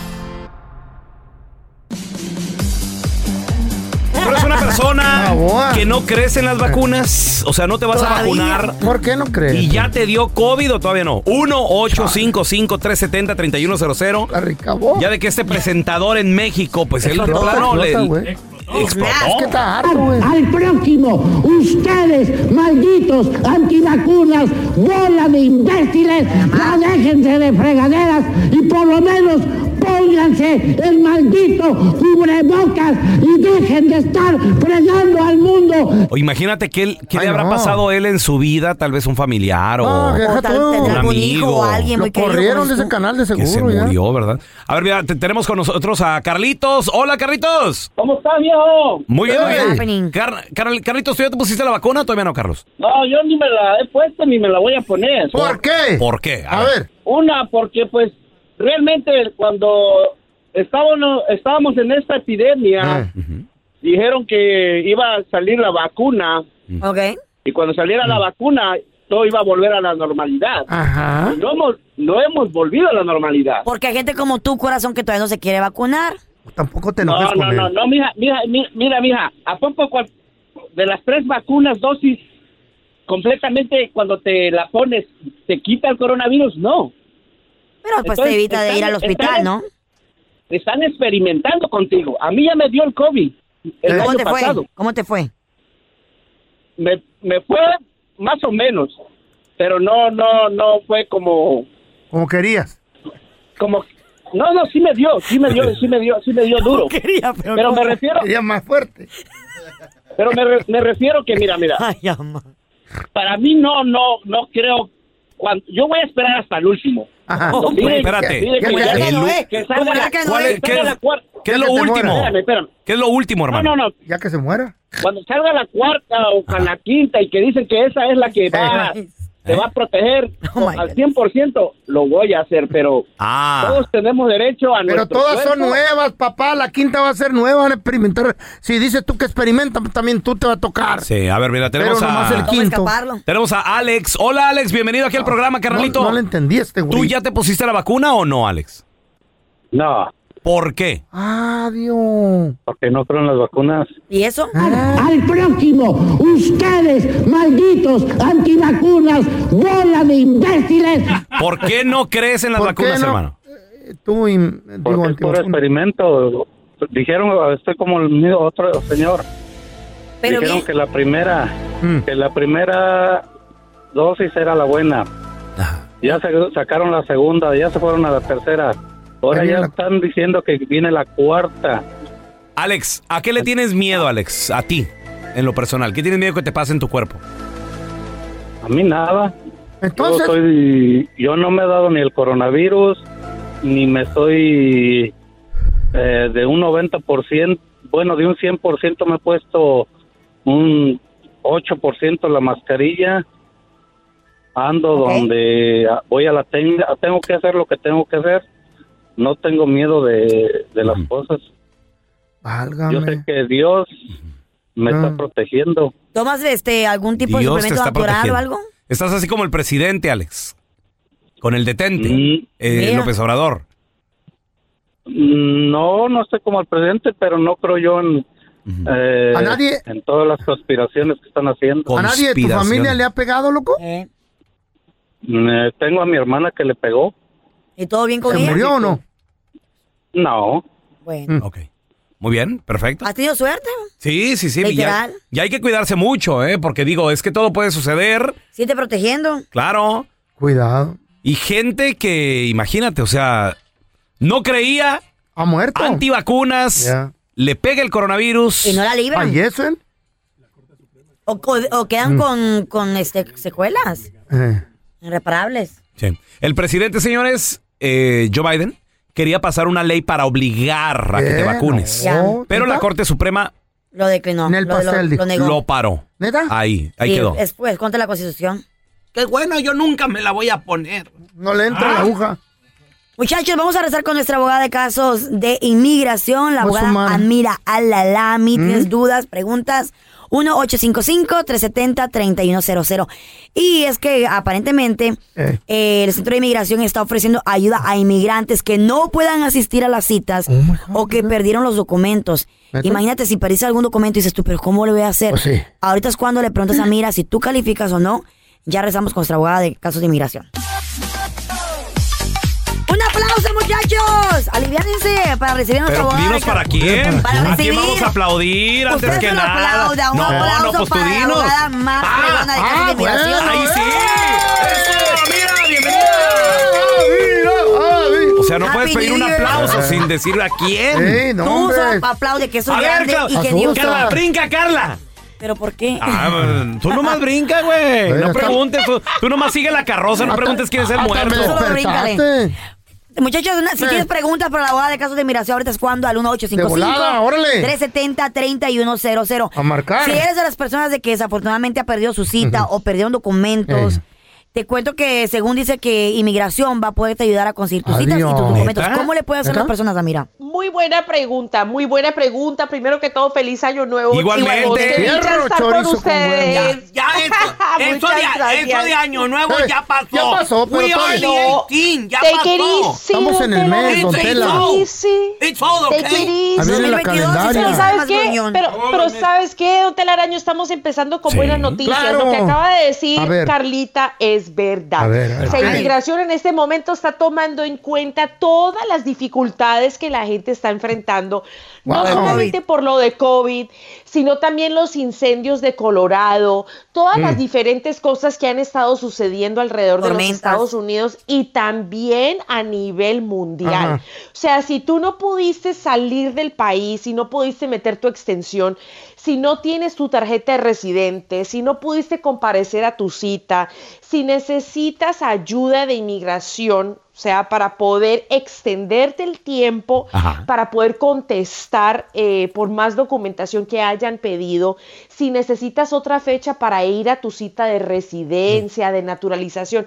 Tú eres una persona que no crees en las vacunas, o sea, no te vas ¿Todavía? a vacunar.
¿Por qué no crees?
¿Y ya te dio COVID o todavía no? uno ocho cinco cinco, tres siete cero, tres uno cero cero. Ya de que este presentador en México, pues él de plano le... Explotó.
Es que está harto, güey. Al próximo, ustedes, malditos antivacunas, bola de imbéciles, ya déjense de fregaderas y por lo menos pónganse el maldito cubrebocas y dejen de estar fregando al mundo.
O imagínate qué, él, qué Ay, le habrá no. pasado a él en su vida, tal vez un familiar o,
no,
o
tal,
un amigo.
O alguien
Lo corrieron de ese canal de seguro.
Que se
ya.
murió, ¿verdad? A ver, mira, te, tenemos con nosotros a Carlitos. Hola, Carlitos.
¿Cómo estás, viejo?
Muy bien, muy Car Car Carlitos, ¿tú ya te pusiste la vacuna o todavía no, Carlos?
No, yo ni me la he puesto ni me la voy a poner.
¿Por qué?
¿Por qué?
A, a ver. ver.
Una, porque pues realmente cuando estábamos, estábamos en esta epidemia, ah. uh-huh. dijeron que iba a salir la vacuna.
Ok.
Y cuando saliera uh-huh. la vacuna, todo iba a volver a la normalidad.
Ajá.
No hemos, no hemos volvido a la normalidad.
Porque hay gente como tú, corazón, que todavía no se quiere vacunar.
Tampoco te enojes
no,
con
no,
él.
No, no, mija, mija, mira, mija, ¿a poco de las tres vacunas, dosis, completamente cuando te la pones, te quita el coronavirus? No.
Pero pues Entonces, te evita están, de ir al hospital, están, ¿no?
Están experimentando contigo. A mí ya me dio el COVID el
¿Cómo
año
te
pasado.
fue? ¿Cómo te fue?
Me, me fue más o menos, pero no, no, no fue como...
Como querías.
Como... No, no, sí me dio, sí me dio, sí me dio, sí me dio duro.
Quería, pero
pero me refiero...
Quería más fuerte.
Pero me, re, me refiero que, mira, mira.
Ay, ama.
Para mí no, no, no creo... Cuando, yo voy a esperar hasta el último.
Ajá. Oh, digan, espérate.
Que, que,
ya,
que,
no
que, que salga la,
¿Qué, es, ¿qué,
la cuarta,
¿qué es lo último?
Espérame, espérame.
¿Qué es lo último, hermano?
No, no, no.
Ya que se muera.
Cuando salga la cuarta o Ajá. la quinta y que dicen que esa es la que va... ¿Eh? te va a proteger oh al cien por ciento, lo voy a hacer, pero ah. todos tenemos derecho a
Pero
nuestro
todas
cuerpo.
son nuevas, papá, la quinta va a ser nueva, van a experimentar. Si dices tú que experimenta, también tú te va a tocar.
Sí, a ver, mira, tenemos
pero
a...
el quinto.
Tenemos a Alex. Hola, Alex, bienvenido aquí al programa, carnalito.
No, no le entendí a este güey.
¿Tú ya te pusiste la vacuna o no, Alex?
No.
¿Por qué?
Ah, Dios.
Porque no fueron las vacunas.
¿Y eso?
Ah. Al próximo, ustedes, malditos antivacunas, bola de imbéciles.
¿Por qué no crees en las vacunas, no? hermano?
Eh, tú y...
Digo, es por experimento. Dijeron, estoy como el mío, otro señor.
Pero
Dijeron
bien.
que la primera, mm. que la primera dosis era la buena.
Ajá.
Ya se sacaron la segunda, ya se fueron a la tercera. Ahora ya están diciendo que viene la cuarta.
Alex, ¿a qué le tienes miedo, Alex? A ti, en lo personal. ¿Qué tienes miedo que te pase en tu cuerpo?
A mí nada.
Entonces...
Yo, soy, yo no me he dado ni el coronavirus, ni me estoy eh, de un noventa por ciento, bueno, de un cien por ciento me he puesto un ocho por ciento la mascarilla. Ando okay. donde voy a la tienda, tengo que hacer lo que tengo que hacer. No tengo miedo de, de las uh-huh. cosas.
Válgame.
Yo sé que Dios me uh. está protegiendo.
¿Tomas este algún tipo Dios de suplemento natural o algo?
Estás así como el presidente, Alex. Con el detente, mm. eh, López Obrador.
No, no estoy como el presidente, pero no creo yo en, uh-huh. eh,
¿A nadie?
en todas las conspiraciones que están haciendo.
¿A nadie de tu familia le ha pegado, loco?
Eh. Eh, tengo a mi hermana que le pegó.
¿Y todo bien con
¿Se
ella?
¿Se murió o no?
No.
Bueno.
Ok. Muy bien, perfecto.
¿Has tenido suerte?
Sí, sí, sí.
Literal.
Y hay que cuidarse mucho, ¿eh? Porque digo, es que todo puede suceder.
Siete protegiendo.
Claro.
Cuidado.
Y gente que, imagínate, o sea, no creía.
Ha muerto.
Antivacunas.
Yeah.
Le pega el coronavirus.
Y no la libran.
¿Fallecen?
O, o, o quedan
Mm.
con, con este, secuelas
Eh.
irreparables.
Sí. El presidente, señores, eh, Joe Biden, quería pasar una ley para obligar a que te
¿Qué?
vacunes.
No.
Pero la Corte Suprema
Lo declinó.
En el
lo,
pastel,
lo,
dijo.
lo negó.
lo paró.
¿Neta?
Ahí, ahí
Sí,
quedó.
Es pues, contra la Constitución.
Qué bueno, yo nunca me la voy a poner.
No le entra
Ah.
la aguja.
Muchachos, vamos a rezar con nuestra abogada de casos de inmigración, la abogada
Musulmana.
Amira Al-Alami.
¿Mm?
¿Tienes dudas, preguntas? uno ocho cinco cinco, tres siete cero, tres uno cero cero. Y es que aparentemente
Eh.
eh, el Centro de Inmigración está ofreciendo ayuda a inmigrantes que no puedan asistir a las citas o que perdieron los documentos.
¿Neta?
Imagínate si perdiste algún documento y dices tú, pero ¿cómo lo voy a hacer?
Pues sí.
Ahorita es cuando le preguntas a Amira si tú calificas o no. Ya rezamos con nuestra abogada de casos de inmigración. ¡Un aplauso, muchachos! Aliviánense para recibir a nuestra
Pero
abogada.
dinos
de
para
ca-
quién.
Para
¿A quién
recibir.
vamos a aplaudir antes
Ustedes
que
no
nada?
aplaudan, un
no,
aplauso
no, pues tú
para la
dinos.
abogada más
Ah,
fregona de casos
ah,
de inmigración.
bueno.
¡Ahí sí! ¡Eso! ¡Mira, bienvenida! O sea, no
Happy
puedes pedir
New
un
Year.
aplauso sin decir a quién.
Sí, no,
Tú
hombre.
solo aplaude que soy
A ver,
grande
Cla-
y que
Asusta.
Dios...
Carla, brinca, Carla.
¿Pero por qué?
Ah, tú nomás brinca, güey.
Oye,
No
está-
preguntes. Tú, tú nomás sigue la carroza, no
Hasta-
preguntes quién es el
hasta me
muerto.
Solo bríncale.
despertaste.
Muchachos, una- si
Eh.
tienes preguntas para la abogada de casos de inmigración, ahorita es cuando al uno ocho cinco cinco,
De volada, órale.
tres siete cero, tres uno cero cero.
A marcar.
Si eres de las personas de que desafortunadamente ha perdido su cita o perdieron documentos,
Eh.
te cuento que según dice que inmigración va a poderte ayudar a conseguir tus citas y tus
Adiós.
documentos.
¿Neta?
¿Cómo le puede hacer
¿Neta?
las personas, Amira?
Muy buena pregunta, muy buena pregunta. Primero que todo, feliz año nuevo.
Igualmente.
Igual, qué dicha
Fierro,
estar con
chorizo con
ustedes.
Ya, eso, eso,
Muchas
de,
gracias.
eso de Año Nuevo
Eh,
ya pasó.
ya pasó, pero
We are
todavía-
the eighteen, ya
Take it
pasó.
easy,
Estamos en el
don
mes,
Tela.
don
It's
Tela.
all-
Easy.
It's all
Take it
okay.
easy.
Ahí viene la
dos mil veintidós,
calendaria.
Pero
sí,
¿sabes
más
qué?
gruñón.
Pero, pero ¿sabes qué, don Telaraño? Estamos empezando con
Sí.
buenas noticias.
Claro.
Lo que acaba de decir
A ver.
Carlita es verdad.
A ver, a ver.
O sea,
Ay.
inmigración en este momento está tomando en cuenta todas las dificultades que la gente está enfrentando. No
Wow.
solamente por lo de COVID, sino también los incendios de Colorado, todas
Mm.
las diferentes cosas que han estado sucediendo alrededor de los
Tormentas.
Estados Unidos y también a nivel mundial.
Ajá.
O sea, si tú no pudiste salir del país, si no pudiste meter tu extensión, si no tienes tu tarjeta de residente, si no pudiste comparecer a tu cita, si necesitas ayuda de inmigración, o sea, para poder extenderte el tiempo,
Ajá.
para poder contestar eh, por más documentación que hayan pedido, si necesitas otra fecha para ir a tu cita de residencia, de naturalización,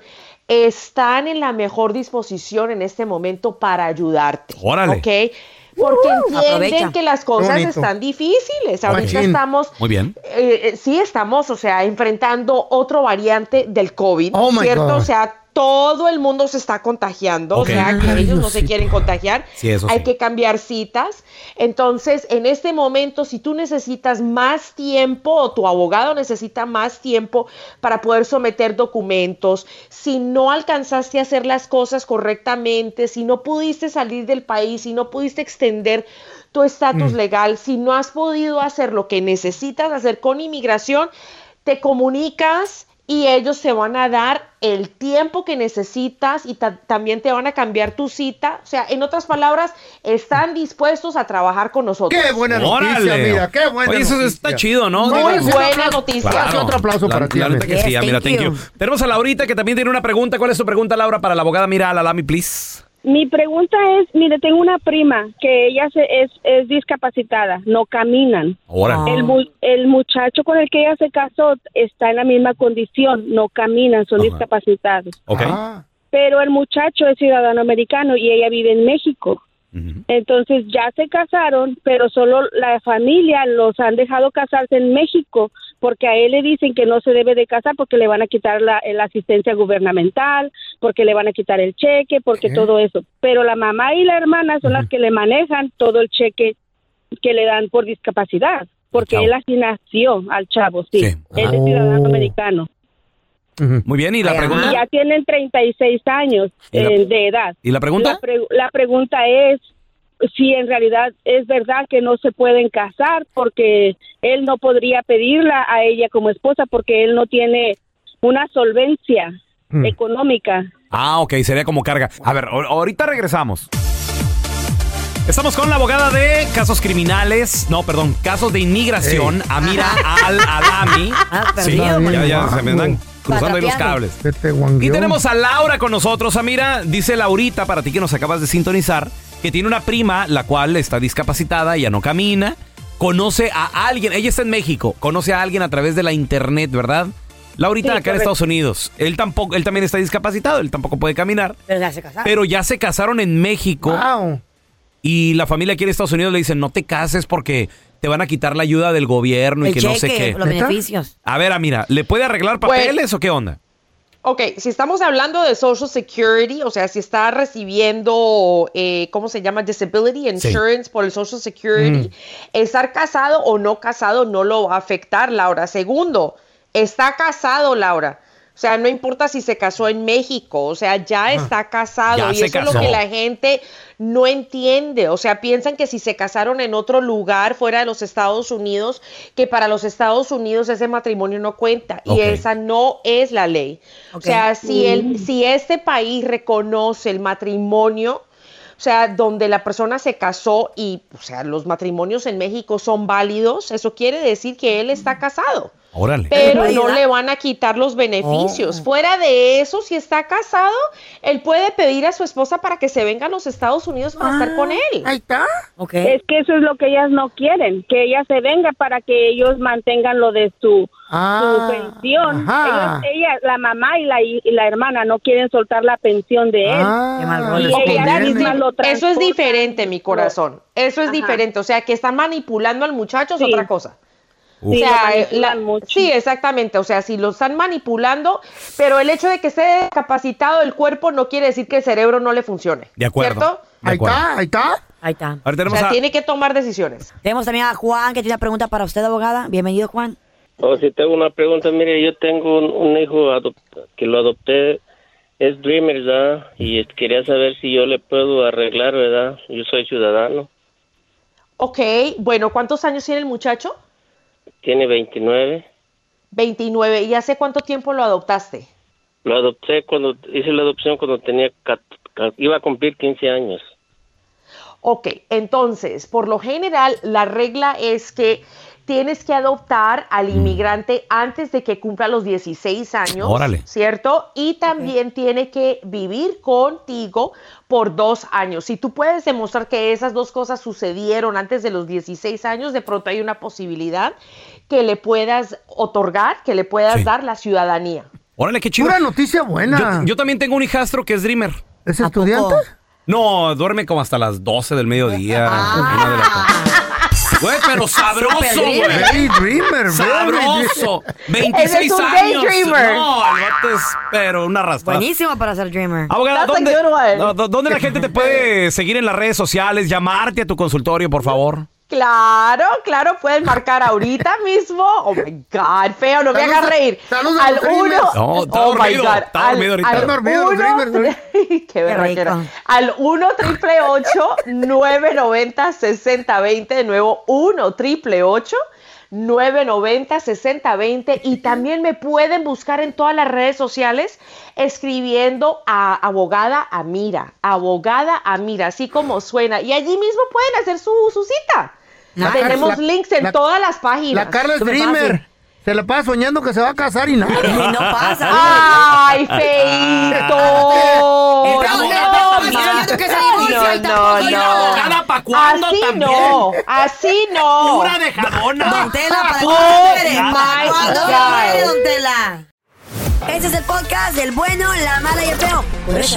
están en la mejor disposición en este momento para ayudarte.
Órale.
¿Ok? Porque entienden
Aprovecha.
que las
Qué
cosas
bonito.
están difíciles. Ahorita
Machín.
estamos,
Muy bien.
eh, eh, sí estamos, o sea, enfrentando otro variante del COVID,
Oh, my
¿cierto?
God.
O sea, todo el mundo se está contagiando,
Ok.
o sea, que
Ay,
ellos no se
Diosito.
quieren contagiar.
Sí, eso
Hay
sí.
que cambiar citas. Entonces, en este momento, si tú necesitas más tiempo o tu abogado necesita más tiempo para poder someter documentos, si no alcanzaste a hacer las cosas correctamente, si no pudiste salir del país, si no pudiste extender tu estatus
Mm.
legal, si no has podido hacer lo que necesitas hacer con inmigración, te comunicas y ellos te van a dar el tiempo que necesitas y ta- también te van a cambiar tu cita. O sea, en otras palabras, están dispuestos a trabajar con nosotros.
Qué buena noticia,
Órale.
mira, qué buena
Oye, eso
noticia.
está chido, ¿no?
Muy
Digo,
buena noticia.
Claro. Otro aplauso
La-
para ti,
La neta
Amir.
que sí,
Yes,
mira,
thank
thank you.
you.
Tenemos a Laurita que también tiene una pregunta. ¿Cuál es tu pregunta, Laura, para la abogada Mira Al-Alami, please?
Mi pregunta es, mire, tengo una prima que ella se, es, es discapacitada, no caminan.
Órale.
El, mu- el muchacho con el que ella se casó está en la misma condición, no caminan, son
Ajá.
discapacitados.
Ok.
Ah,
Pero el muchacho es ciudadano americano y ella vive en México.
Ujú.
Entonces ya se casaron, pero solo la familia los han dejado casarse en México porque a él le dicen que no se debe de casar porque le van a quitar la, la asistencia gubernamental, porque le van a quitar el cheque, porque
¿Qué?
todo eso. Pero la mamá y la hermana son las que le manejan todo el cheque que le dan por discapacidad, porque
Chavo.
él así nació al chavo, sí.
Sí.
Él es
Oh.
ciudadano americano.
ujú.
Muy bien, ¿y la
Ajá.
pregunta?
Y ya tienen treinta y seis años
¿Y la-
eh, de edad.
¿Y la pregunta?
La, pre- la pregunta es, si en realidad es verdad que no se pueden casar, porque él no podría pedirla a ella como esposa porque él no tiene una solvencia mm. económica.
Ah, ok, sería como carga. A ver, ahorita regresamos. Estamos con la abogada de casos criminales, no, perdón, casos de inmigración, hey. Amira Al-Alami.
Ah,
sí, ya, ya se me andan cruzando ahí los cables. Y tenemos a Laura con nosotros. Amira, dice Laurita, para ti que nos acabas de sintonizar, que tiene una prima, la cual está discapacitada, ella no camina, conoce a alguien, ella está en México, conoce a alguien a través de la internet, ¿verdad? Laurita, sí, acá correcto. En Estados Unidos, él tampoco, él también está discapacitado, él tampoco puede caminar.
Pero ya se casaron.
Pero ya se casaron en México.
Wow.
Y la familia aquí en Estados Unidos le dicen, no te cases porque te van a quitar la ayuda del gobierno y
el
que
cheque,
no sé qué.
Los beneficios.
A ver, Amira, ¿le puede arreglar papeles pues, o qué onda?
Ok, si estamos hablando de Social Security, o sea, si está recibiendo, eh, ¿cómo se llama? Disability Insurance sí. por el Social Security, mm. estar casado o no casado no lo va a afectar, Laura. Segundo, está casado, Laura. O sea, no importa si se casó en México, o sea, ya está casado.
Ya
y
se
eso
casó.
es lo que la gente no entiende. O sea, piensan que si se casaron en otro lugar fuera de los Estados Unidos, que para los Estados Unidos ese matrimonio no cuenta. Okay. Y esa no es la ley. Okay. O sea, si, el, si este país reconoce el matrimonio, o sea, donde la persona se casó y, o sea, los matrimonios en México son válidos, eso quiere decir que él está casado.
Órale.
Pero no le van a quitar los beneficios. Oh. Fuera de eso, si está casado, él puede pedir a su esposa para que se venga a los Estados Unidos para ah, estar con él.
Ahí está.
Okay. Es que eso es lo que ellas no quieren, que ella se venga para que ellos mantengan lo de su, ah, su pensión. Ellos, ella, la mamá y la, y la hermana no quieren soltar la pensión de él.
Ah,
Qué mal rollo. Y ella misma lo
eso es diferente, mi corazón. Eso es Ajá. diferente. O sea, que están manipulando al muchacho es sí. otra cosa.
Sí, o sea, la,
sí, exactamente, o sea, si lo están manipulando, pero el hecho de que esté discapacitado el cuerpo no quiere decir que el cerebro no le funcione.
De acuerdo.
¿Cierto?
De
ahí
acuerdo.
está, ahí está.
Ahí está.
Ahora tenemos
o sea,
a...
tiene que tomar decisiones.
Tenemos también a Juan, que tiene una pregunta para usted, abogada. Bienvenido, Juan.
Oh, sí, tengo una pregunta. Mire, yo tengo un, un hijo que lo adopté, es Dreamer, ¿verdad? Y quería saber si yo le puedo arreglar, ¿verdad? Yo soy ciudadano.
Ok, bueno, ¿cuántos años tiene el muchacho?
Tiene veintinueve.
veintinueve. ¿Y hace cuánto tiempo lo adoptaste?
Lo adopté cuando, hice la adopción cuando tenía, iba a cumplir quince años.
Ok, entonces, por lo general, la regla es que tienes que adoptar al inmigrante antes de que cumpla los dieciséis años,
Órale.
¿cierto? Y también okay. tiene que vivir contigo por dos años. Si tú puedes demostrar que esas dos cosas sucedieron antes de los dieciséis años, de pronto hay una posibilidad que le puedas otorgar, que le puedas sí. dar la ciudadanía.
Órale, qué chido.
Una noticia buena.
Yo, yo también tengo un hijastro que es Dreamer.
¿Es estudiante?
Poco? No, duerme como hasta las doce del mediodía.
Ah.
Una de la... Güey, pero sabroso, güey.
Daydreamer,
sabroso. veintiséis
es un
años.
Daydreamer.
No, el vato es, pero una arrastrada.
Buenísimo para ser dreamer.
Abogada, ¿dónde, no, ¿dónde la gente te puede seguir en las redes sociales? Llamarte a tu consultorio, por favor.
Claro, claro, pueden marcar ahorita mismo. Oh my God, feo, no me hagas reír.
Saludos
al uno.
No, está
oh
dormido.
my God.
Está dormido ahorita.
Está dormido, Dreamer.
Qué berraquera. Al uno triple ocho nueve noventa sesenta veinte. De nuevo, uno triple ocho nueve noventa sesenta veinte. Y también me pueden buscar en todas las redes sociales escribiendo a abogada Amira. Abogada Amira, así como suena. Y allí mismo pueden hacer su, su cita.
La
Tenemos
Carla,
links en
la,
todas las páginas.
La Carla es Dreamer. Se la pasa soñando que se va a casar y nada.
Y no pasa.
¡Ay, feíto!
No, no,
no.
¿Para cuándo
así
también?
no, así no.
Pura dejadona.
Don Tela, ¿para
Oh,
cuándo
my
muere,
God.
Don Tela? Este es el podcast del bueno, la mala y el feo. Por eso.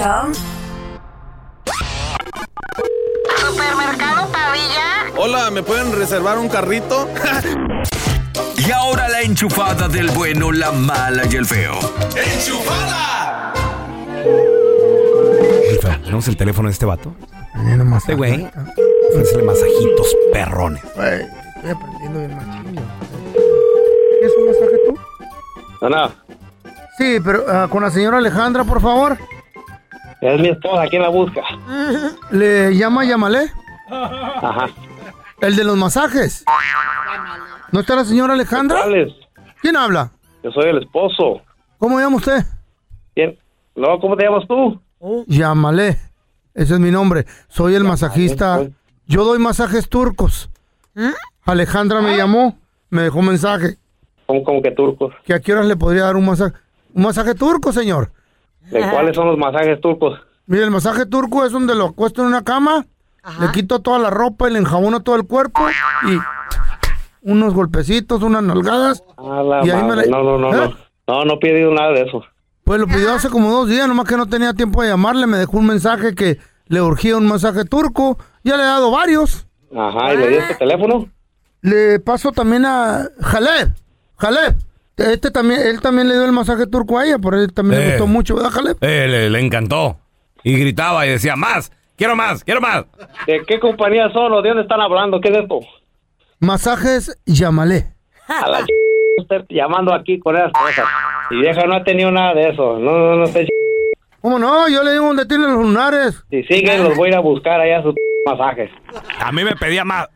Supermercado Pavilla.
Hola, ¿me pueden reservar un carrito?
Y ahora la enchufada del bueno, la mala y el feo.
¡Enchufada!
¿Tenemos el teléfono de este vato?
Nomás
este güey, ofrécele masajitos perrones.
Güey, estoy aprendiendo bien machín. ¿Quieres un masaje tú?
Ana.
Sí, pero uh, con la señora Alejandra, por favor.
Es mi esposa, ¿quién la busca?
¿Le llama, llámale?
Ajá.
¿El de los masajes? ¿No está la señora Alejandra?
¿Cuáles?
¿Quién habla?
Yo soy el esposo.
¿Cómo llama usted?
¿Quién? No, ¿cómo te llamas tú?
Llámale. Ese es mi nombre. Soy el masajista. Yo doy masajes turcos. Alejandra me llamó, me dejó un mensaje.
¿Cómo, cómo que turcos?
¿Que a qué horas le podría dar un masaje? ¿Un masaje turco, señor?
¿De cuáles son los masajes turcos?
Mire, el masaje turco es donde lo acuesto en una cama, le quito toda la ropa y le enjabono todo el cuerpo y unos golpecitos, unas nalgadas.
A la
y ahí me
madre.
la...
No, no, no,
¿Eh?
no. No, no he pedido nada de eso.
Pues lo pidió hace como dos días, nomás que no tenía tiempo de llamarle. Me dejó un mensaje que le urgía un masaje turco. Ya le he dado varios.
Ajá, ¿y le dio este teléfono?
Le paso también a Jaleb. Jaleb. Este también, él también le dio el masaje turco a ella, por él también
Eh.
le gustó mucho, ¿verdad, Jaleb?
Eh, le, le encantó. Y gritaba y decía, más, quiero más, quiero más.
¿De qué compañía son o de dónde están hablando? ¿Qué es esto?
Masajes Yamalé.
A la ch... usted llamando aquí con esas cosas. Y vieja no ha tenido nada de eso. No, no, no sé.
¿Cómo no? Yo le digo dónde tienen los lunares.
Si siguen, los voy a ir a buscar allá sus masajes.
A mí me pedía más.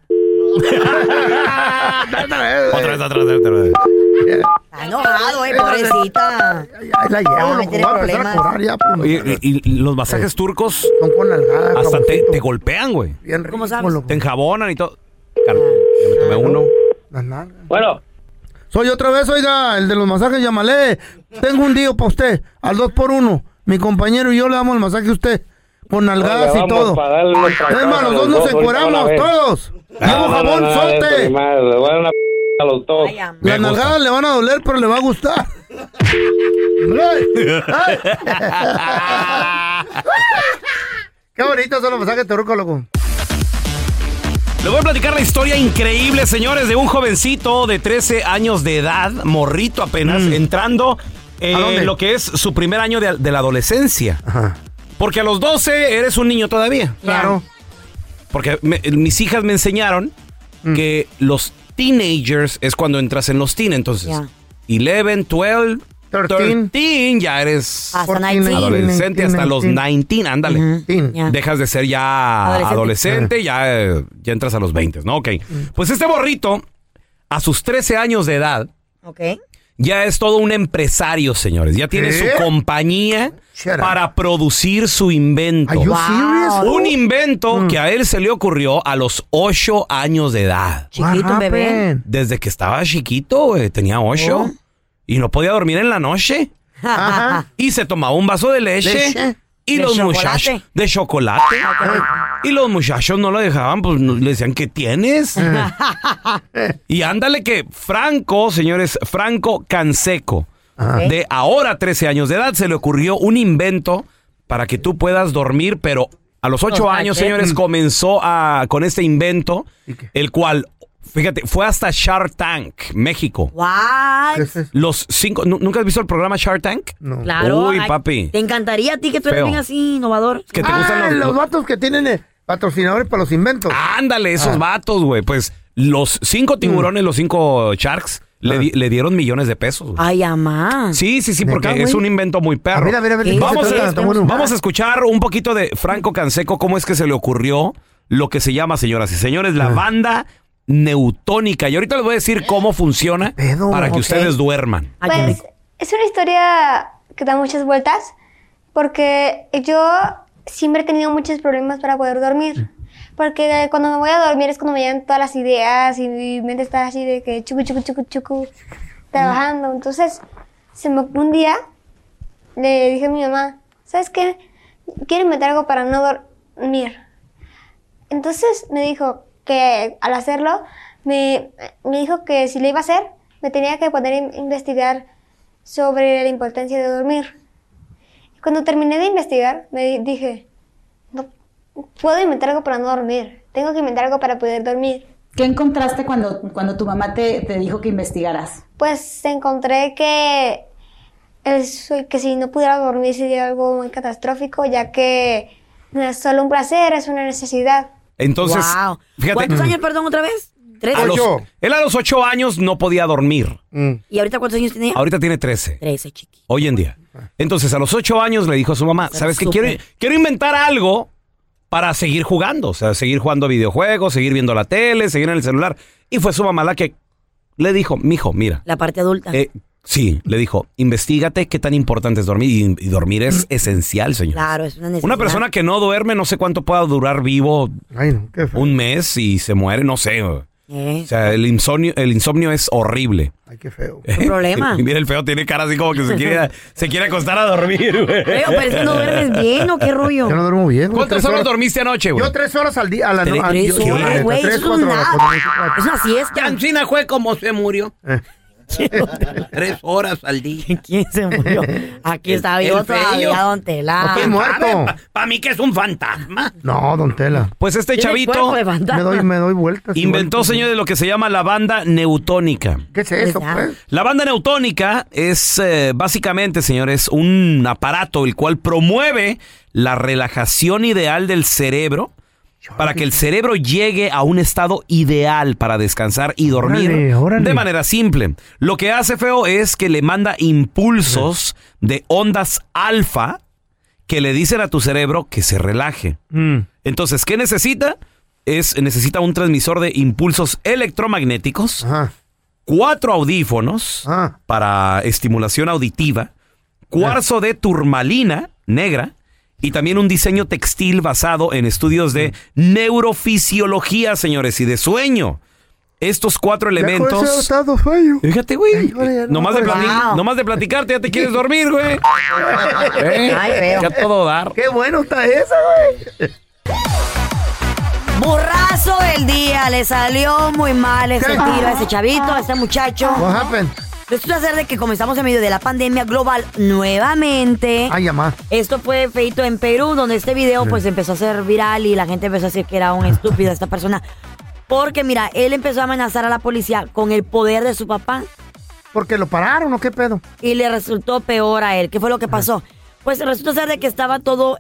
Otra vez, otra vez, otra vez.
Está enojado, eh, pobrecita.
Ahí la llevo,
Ah,
loco,
tiene
voy a empezar a
problemas.
cobrar ya. Por...
Oye, y, y los masajes turcos
Son con nalgada,
hasta te,
jaboncito.
te golpean, güey.
Bien rico,
¿Cómo sabes?
loco.
Te enjabonan y todo. Car- ya me tomé uno.
Las nalgas.
Bueno,
Soy otra vez, oiga, el de los masajes Yamalé. Tengo un día para usted, al dos por uno. Mi compañero y yo le damos el masaje a usted. Con nalgadas
oiga,
y
vamos
todo.
para darle unos
Es
trancazos
más,
a
los
los
dos nos
dos ahorita
encueramos,
una vez.
todos.
no,
Llevo
no,
jabón,
no, nada de eso,
sote.
ni madre, les voy a dar una p a los dos.
Ay, am-
Me
Las
gusta.
nalgadas le van a doler, pero le va a gustar. ¡Ay! ¡Ay! Qué bonitos son los masajes turcos, loco.
Les voy a platicar la historia increíble, señores, de un jovencito de trece años de edad, morrito apenas,
Mm.
entrando
¿A dónde?
en lo que es su primer año de, de la adolescencia.
Ajá.
Porque a los doce eres un niño todavía.
Claro.
Porque me- mis hijas me enseñaron
Mm.
que los teenagers es cuando entras en los teen. Entonces,
Ya.
once, doce,
Thirteen.
trece, ya eres
Hasta
Fourteen,
diecinueve.
adolescente hasta los diecinueve, ándale.
Ujú.
Teen.
Ya.
Dejas de ser ya
Adolescente.
adolescente, ya, eh, ya entras a los veinte, ¿no? Ok. Pues este borrito, a sus trece años de edad,
Ok.
ya es todo un empresario, señores. Ya tiene
¿Qué?
su compañía
Shut up.
para producir su invento.
Are you
Wow.
serious?
Un invento
Mm.
que a él se le ocurrió a los ocho años de edad.
Chiquito,
What
un bebé.
happened?
Desde que estaba chiquito, güey, tenía ocho.
Oh.
Y no podía dormir en la noche.
Ajá.
Y se tomaba un vaso de leche.
Leche.
Y
De
los
chocolate.
muchachos. De chocolate. Y los muchachos no lo dejaban, pues no- le decían, ¿qué tienes? Y ándale que Franco, señores, Franco Canseco,
Ajá.
de ahora trece años de edad, se le ocurrió un invento para que tú puedas dormir, pero a los ocho
Los
años,
cachetes.
señores, comenzó a, con este invento,
¿Y qué?
el cual, fíjate, fue hasta Shark Tank, México.
What?
¿Qué es eso?
Los cinco, ¿nu- ¿nunca has visto el programa Shark Tank?
No.
Claro.
Uy,
ay,
papi.
Te encantaría a ti que tú eres
Feo.
bien así, innovador.
Que te
Ah,
gustan los,
los
los-
vatos que tienen eh, patrocinadores para los inventos.
Ándale, esos
Ah.
vatos, güey. Pues los cinco tiburones, los cinco sharks, le, di- le dieron millones de pesos, güey.
Ay, amá.
Sí, sí, sí,
¿Neta,
porque
güey?
es un invento muy perro.
A ver, a ver, a ver, ¿de qué
Vamos,
se trata?
a,
Está bueno.
vamos a escuchar un poquito de Franco Canseco, cómo es que se le ocurrió lo que se llama, señoras y señores, la
Ah.
banda neutónica. Y ahorita les voy a decir cómo funciona
Pedo.
para que
Ok.
ustedes duerman.
Ay, qué
Pues
rico.
es una historia que da muchas vueltas porque yo siempre he tenido muchos problemas para poder dormir. Porque cuando me voy a dormir es cuando me llegan todas las ideas y mi mente está así de que chucu, chucu, chucu, chucu, trabajando. Entonces, se me, un día le dije a mi mamá, ¿sabes qué? Quiero inventar algo para no dormir. Entonces me dijo que al hacerlo, me, me dijo que si lo iba a hacer, me tenía que poner a in- investigar sobre la importancia de dormir. Y cuando terminé de investigar, me di- dije, no puedo inventar algo para no dormir. Tengo que inventar algo para poder dormir.
¿Qué encontraste cuando, cuando tu mamá te, te dijo que investigaras?
Pues encontré que, el- que si no pudiera dormir sería algo muy catastrófico, ya que no es solo un placer, es una necesidad.
Entonces,
Wow.
fíjate.
¿Cuántos años, perdón, otra vez? ¿Tres?
A los- él a los ocho años no podía dormir.
¿Y ahorita cuántos años tenía?
Ahorita tiene trece.
Trece, chiqui.
Hoy en día. Entonces, a los ocho años le dijo a su mamá, ¿sabes qué? Quiero, quiero inventar algo para seguir jugando, o sea, seguir jugando videojuegos, seguir viendo la tele, seguir en el celular. Y fue su mamá la que le dijo, mijo, mira.
La parte adulta.
Eh, sí, le dijo, investígate qué tan importante es dormir. Y, y dormir es esencial, señor.
Claro, es una necesidad.
Una persona que no duerme, no sé cuánto pueda durar vivo.
Ay, no, qué feo.
Un mes y se muere, no sé.
Eh.
O sea, el insomnio, el insomnio es horrible.
Ay, qué feo.
¿Qué problema?
Y mira, el feo tiene cara así como que se quiere, se quiere acostar a dormir, güey.
Feo, pero es que no duermes bien, ¿o qué rollo?
Yo no duermo bien. güey.
¿Cuántas
Tres
horas dormiste anoche, güey?
Yo tres horas al día. A la,
Tres-
no, a-
Tres
yo- yo-
horas,
yo-
güey,
tres,
eso
cuatro
es
horas,
nada.
cuatro, veinticuatro.
Es una siesta.
Cancina fue como se murió.
Eh.
Tres horas al día.
¿Quién se murió? Aquí está
El
yo
feo.
todavía, don Tela.
No estoy muerto.
Para pa mí que es un fantasma.
No, don Tela.
Pues este
Tiene
chavito
cuerpo de fantasma.
Me doy, me doy vueltas. y
inventó,
vueltas.
señores, lo que se llama la banda neutónica.
¿Qué es eso,
¿Verdad?
pues?
La banda neutónica es eh, básicamente, señores, un aparato el cual promueve la relajación ideal del cerebro para que el cerebro llegue a un estado ideal para descansar y dormir
Órale, órale.
de manera simple. Lo que hace, feo, es que le manda impulsos de ondas alfa que le dicen a tu cerebro que se relaje.
Mm.
Entonces, ¿qué necesita? Es, necesita un transmisor de impulsos electromagnéticos,
Ajá.
cuatro audífonos
Ah.
para estimulación auditiva, cuarzo de turmalina negra y también un diseño textil basado en estudios de neurofisiología, señores, y de sueño. Estos cuatro
Ya con ese
elementos...
estado fallo.
Fíjate, güey.
Ay, vale, ya no
Nomás, de
puedo.
plati-
Wow.
nomás de platicarte ya te quieres dormir, güey. ¿Eh?
Ay, veo.
Ya todo dar.
Qué bueno está esa, güey.
Burrazo del día. Le salió muy mal ese
¿Qué?
tiro a ese chavito, a este muchacho.
What happened?
Resulta ser de que como estamos en medio de la pandemia global nuevamente.
Ay, mamá.
Esto fue feito en Perú, donde este video pues empezó a ser viral y la gente empezó a decir que era un estúpido esta persona. Porque mira, él empezó a amenazar a la policía con el poder de su papá
¿Porque lo pararon o qué pedo?
y le resultó peor a él. ¿Qué fue lo que pasó? Pues resulta ser de que estaba todo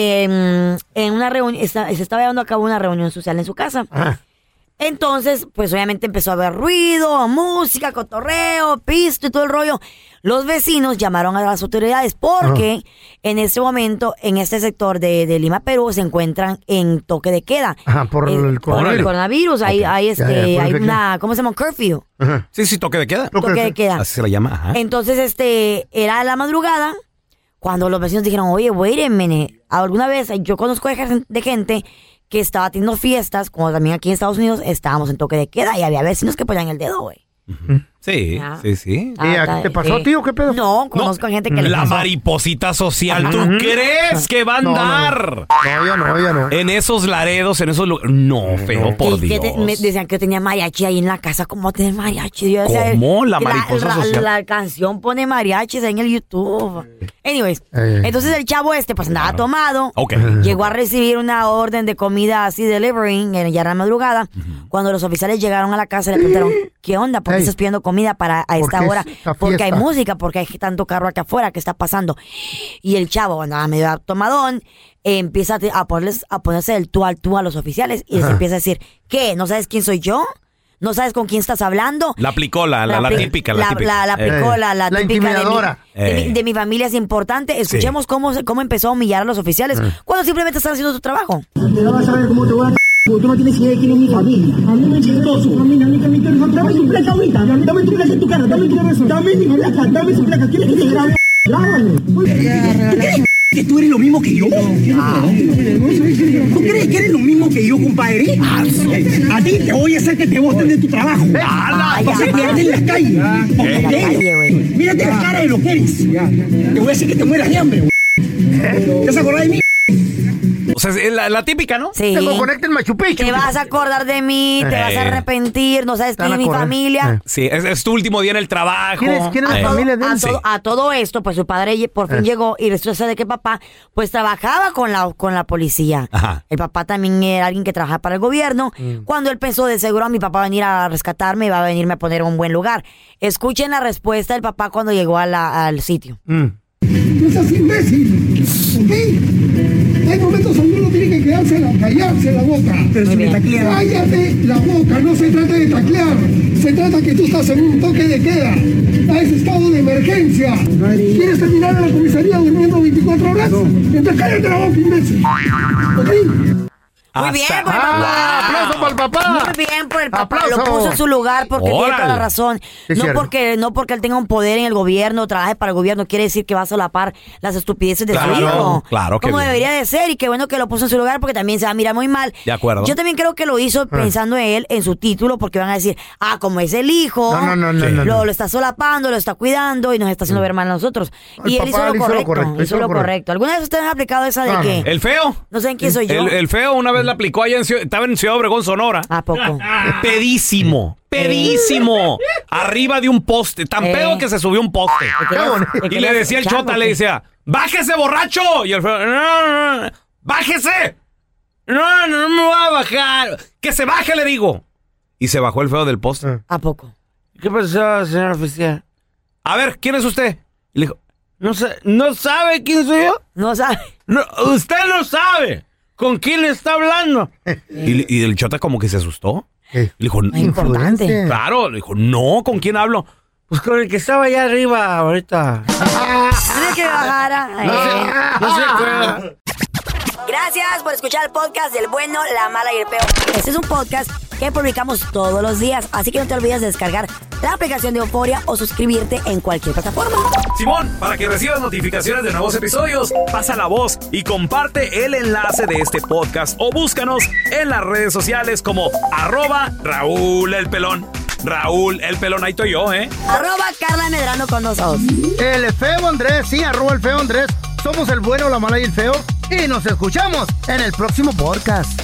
eh, en una reunión, se estaba llevando a cabo una reunión social en su casa.
Ah.
Entonces, pues obviamente empezó a haber ruido, música, cotorreo, pisto y todo el rollo. Los vecinos llamaron a las autoridades porque en este momento, en este sector de, de Lima, Perú, se encuentran en toque de queda.
Ajá, por
Eh,
el
por
coronavirus.
el coronavirus. Hay,
Ok.
hay, este,
Ya, ya, por
hay
el
una, ¿cómo se llama? Un curfew.
Ajá.
Sí, sí, toque de queda.
Lo
Toque
que-
de queda.
Así se la llama. Ajá.
Entonces, este, era la madrugada cuando los vecinos dijeron, oye, wait a minute, alguna vez yo conozco de gen- de gente que estaba teniendo fiestas, como también aquí en Estados Unidos estábamos en toque de queda y había vecinos que ponían el dedo, güey.
Sí,
Ya.
sí, sí.
¿Y a- te pasó a ti o qué pedo?
No, conozco gente que le
La
pasó.
mariposita social, ¿tú
Ujú.
crees que va a
No, no, no.
andar
No, ya no, ya no.
en esos laredos, en esos lugares? No, feo, por
Y que
Dios.
te- me decían que tenía mariachi ahí en la casa. ¿Cómo tener mariachi? Yo decía,
¿Cómo? La mariposa
la,
social.
La canción pone mariachis ahí en el YouTube. Anyways,
Eh.
entonces el chavo este pues andaba tomado.
Ok.
Llegó a recibir una orden de comida así, delivering, en ya en la madrugada. Cuando los oficiales llegaron a la casa le preguntaron, ¿qué onda? ¿Por qué
Ey.
estás pidiendo comida para a esta
Porque
hora?
es esta
Porque hay
fiesta.
música, porque hay tanto carro acá afuera, ¿qué está pasando? Y el chavo, andaba medio tomadón, eh, empieza a, te- a, ponerles, a ponerse del tú al tú a los oficiales y les
Ajá.
empieza a decir, ¿qué? ¿No sabes quién soy yo? ¿No sabes con quién estás hablando?
La aplicó, la, la, la
apli-
típica, la,
la,
típica.
la- la aplicó,
Eh.
la, la
La
típica de mi,
intimidadora.
de, mi,
Eh.
de mi familia es importante. Escuchemos cómo, se- cómo empezó a humillar a los oficiales cuando simplemente están haciendo su trabajo.
Te vas a ver cómo te voy a... Porque tú no tienes idea de quién es mi familia. A mí me chistoso. A mí, a mí, a mí, dame tu placa ahorita. Dame, dame tu placa en tu cara. Dame tu placa. Dame mi placa. Dame su placa. ¿Quieres que te grabe? Grábame. ¿Tú crees que tú eres lo mismo que yo? ¿Tú crees que eres lo mismo que yo, compadre? A ti te voy a hacer que te boten de tu trabajo.
Ay,
Vas a
ya,
quedarte en la calle.
En la calle, güey.
Mírate la cara de lo que eres. Te voy a hacer que te mueras de hambre, güey. ¿Te has acordado de mí?
O sea, es la, la típica, ¿no?
Sí.
Tengo conecta el Machu Picchu.
Te vas a acordar de mí, te vas a
Eh.
arrepentir, no sabes
Te
quién
van
es
a
mi
correr.
familia.
Eh.
Sí, es, es tu último día en el trabajo.
¿Quién es- quién es la
Eh.
familia de
A
él?
todo, a todo esto, pues su padre lle- por fin
Eh.
llegó y resulta ser de que papá, pues trabajaba con la, con la policía.
Ajá.
El papá también era alguien que trabajaba para el gobierno. Cuando él pensó, de seguro a mi papá va a venir a rescatarme y va a venirme a poner en un buen lugar. Escuchen la respuesta del papá cuando llegó a la- al sitio.
Mm.
No seas imbécil. ¿Ok? Hay momentos donde uno tiene que quedarse la, callarse la boca.
Pero si me taclean.
Cállate la boca, no se trata de taclear. Se trata que tú estás en un toque de queda. A ese estado de emergencia. ¿Quieres terminar en la comisaría durmiendo veinticuatro horas? No. Entonces cállate la boca, imbécil. ¿Ok?
Muy bien por el papá.
Ah, aplauso para el papá.
Muy bien por el papá.
Aplauso.
Lo puso en su lugar porque
Órale.
tiene toda la razón.
Es
No
cierto.
porque, no porque él tenga un poder en el gobierno, trabaje para el gobierno, quiere decir que va a solapar las estupideces de
Claro,
su hijo.
claro que
Como
bien.
debería de ser, y qué bueno que lo puso en su lugar porque también se va a mirar muy mal.
De acuerdo.
Yo también creo que lo hizo pensando en él, en su título, porque van a decir, ah, como es el hijo,
No, no, no, no,
Sí.
no,
lo,
no.
lo está solapando, lo está cuidando y nos está haciendo ver mal a nosotros.
El
Y él
papá
hizo lo
le hizo lo
correcto,
correcto,
hizo lo correcto. ¿Alguna vez ustedes han aplicado esa de
No, no.
que
¿El feo?
no saben quién soy yo?
El, el feo una vez la aplicó allá en Ciudad, estaba en Ciudad Obregón, Sonora.
¿A poco?
Pedísimo, pedísimo. Arriba de un poste, tan
Eh.
pedo que se subió un poste.
¿Qué le-
Y
qué
le
le-
decía el
chavo,
chota, le
qué?
decía, ¡bájese, borracho! Y el feo, no, no, no, ¡bájese! No, no, no me voy a bajar. ¡Que se baje, le digo! Y se bajó el feo del poste.
¿A poco?
¿Qué pasó, señor oficial?
A ver, ¿quién es usted? Y le dijo,
¿No, sa- ¿No sabe quién soy yo?
No sabe.
No, usted no sabe. ¿Con quién le está hablando?
Y, y el chota como que se asustó. Le dijo,
Muy importante.
claro, le dijo, no, ¿con quién hablo?
Pues con el que estaba allá arriba ahorita.
Tiene que bajar. a- eh.
No se acuerda.
Gracias por escuchar el podcast del bueno, la mala y el peor. Este es un podcast que publicamos todos los días, así que no te olvides de descargar la aplicación de Euforia o suscribirte en cualquier plataforma.
Simón, para que recibas notificaciones de nuevos episodios, pasa la voz y comparte el enlace de este podcast o búscanos en las redes sociales como arroba Raúl el Pelón. Raúl el Pelón, ahí estoy yo, ¿eh?
Arroba Carla Medrano con nosotros.
El feo Andrés, sí, arroba el feo Andrés. Somos el bueno, la mala y el feo. Y nos escuchamos en el próximo podcast.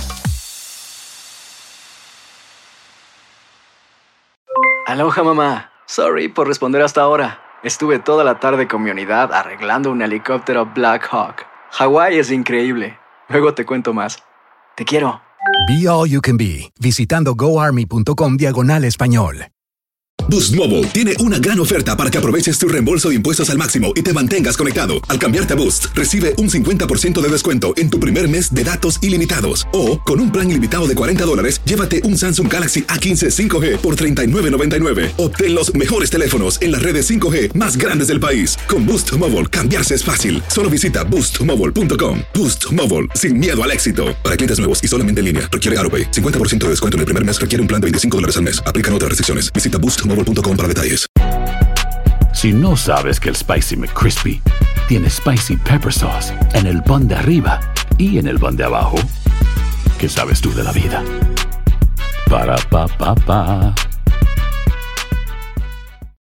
Aloha, mamá. Sorry por responder hasta ahora. Estuve toda la tarde con mi unidad arreglando un helicóptero Black Hawk. Hawái es increíble. Luego te cuento más. Te quiero.
Be All You Can Be, visitando goarmy.com diagonal español.
Boost Mobile tiene una gran oferta para que aproveches tu reembolso de impuestos al máximo y te mantengas conectado. Al cambiarte a Boost, recibe un cincuenta por ciento de descuento en tu primer mes de datos ilimitados. O, con un plan ilimitado de cuarenta dólares, llévate un Samsung Galaxy A quince cinco G por treinta y nueve noventa y nueve. Obtén los mejores teléfonos en las redes cinco G más grandes del país. Con Boost Mobile, cambiarse es fácil. Solo visita boost mobile punto com. Boost Mobile, sin miedo al éxito. Para clientes nuevos y solamente en línea, requiere AutoPay. cincuenta por ciento de descuento en el primer mes requiere un plan de veinticinco dólares al mes. Aplican otras restricciones. Visita boost mobile punto com para detalles.
Si no sabes que el Spicy McCrispy tiene Spicy Pepper Sauce en el pan de arriba y en el pan de abajo, ¿qué sabes tú de la vida? Para, pa, pa, pa.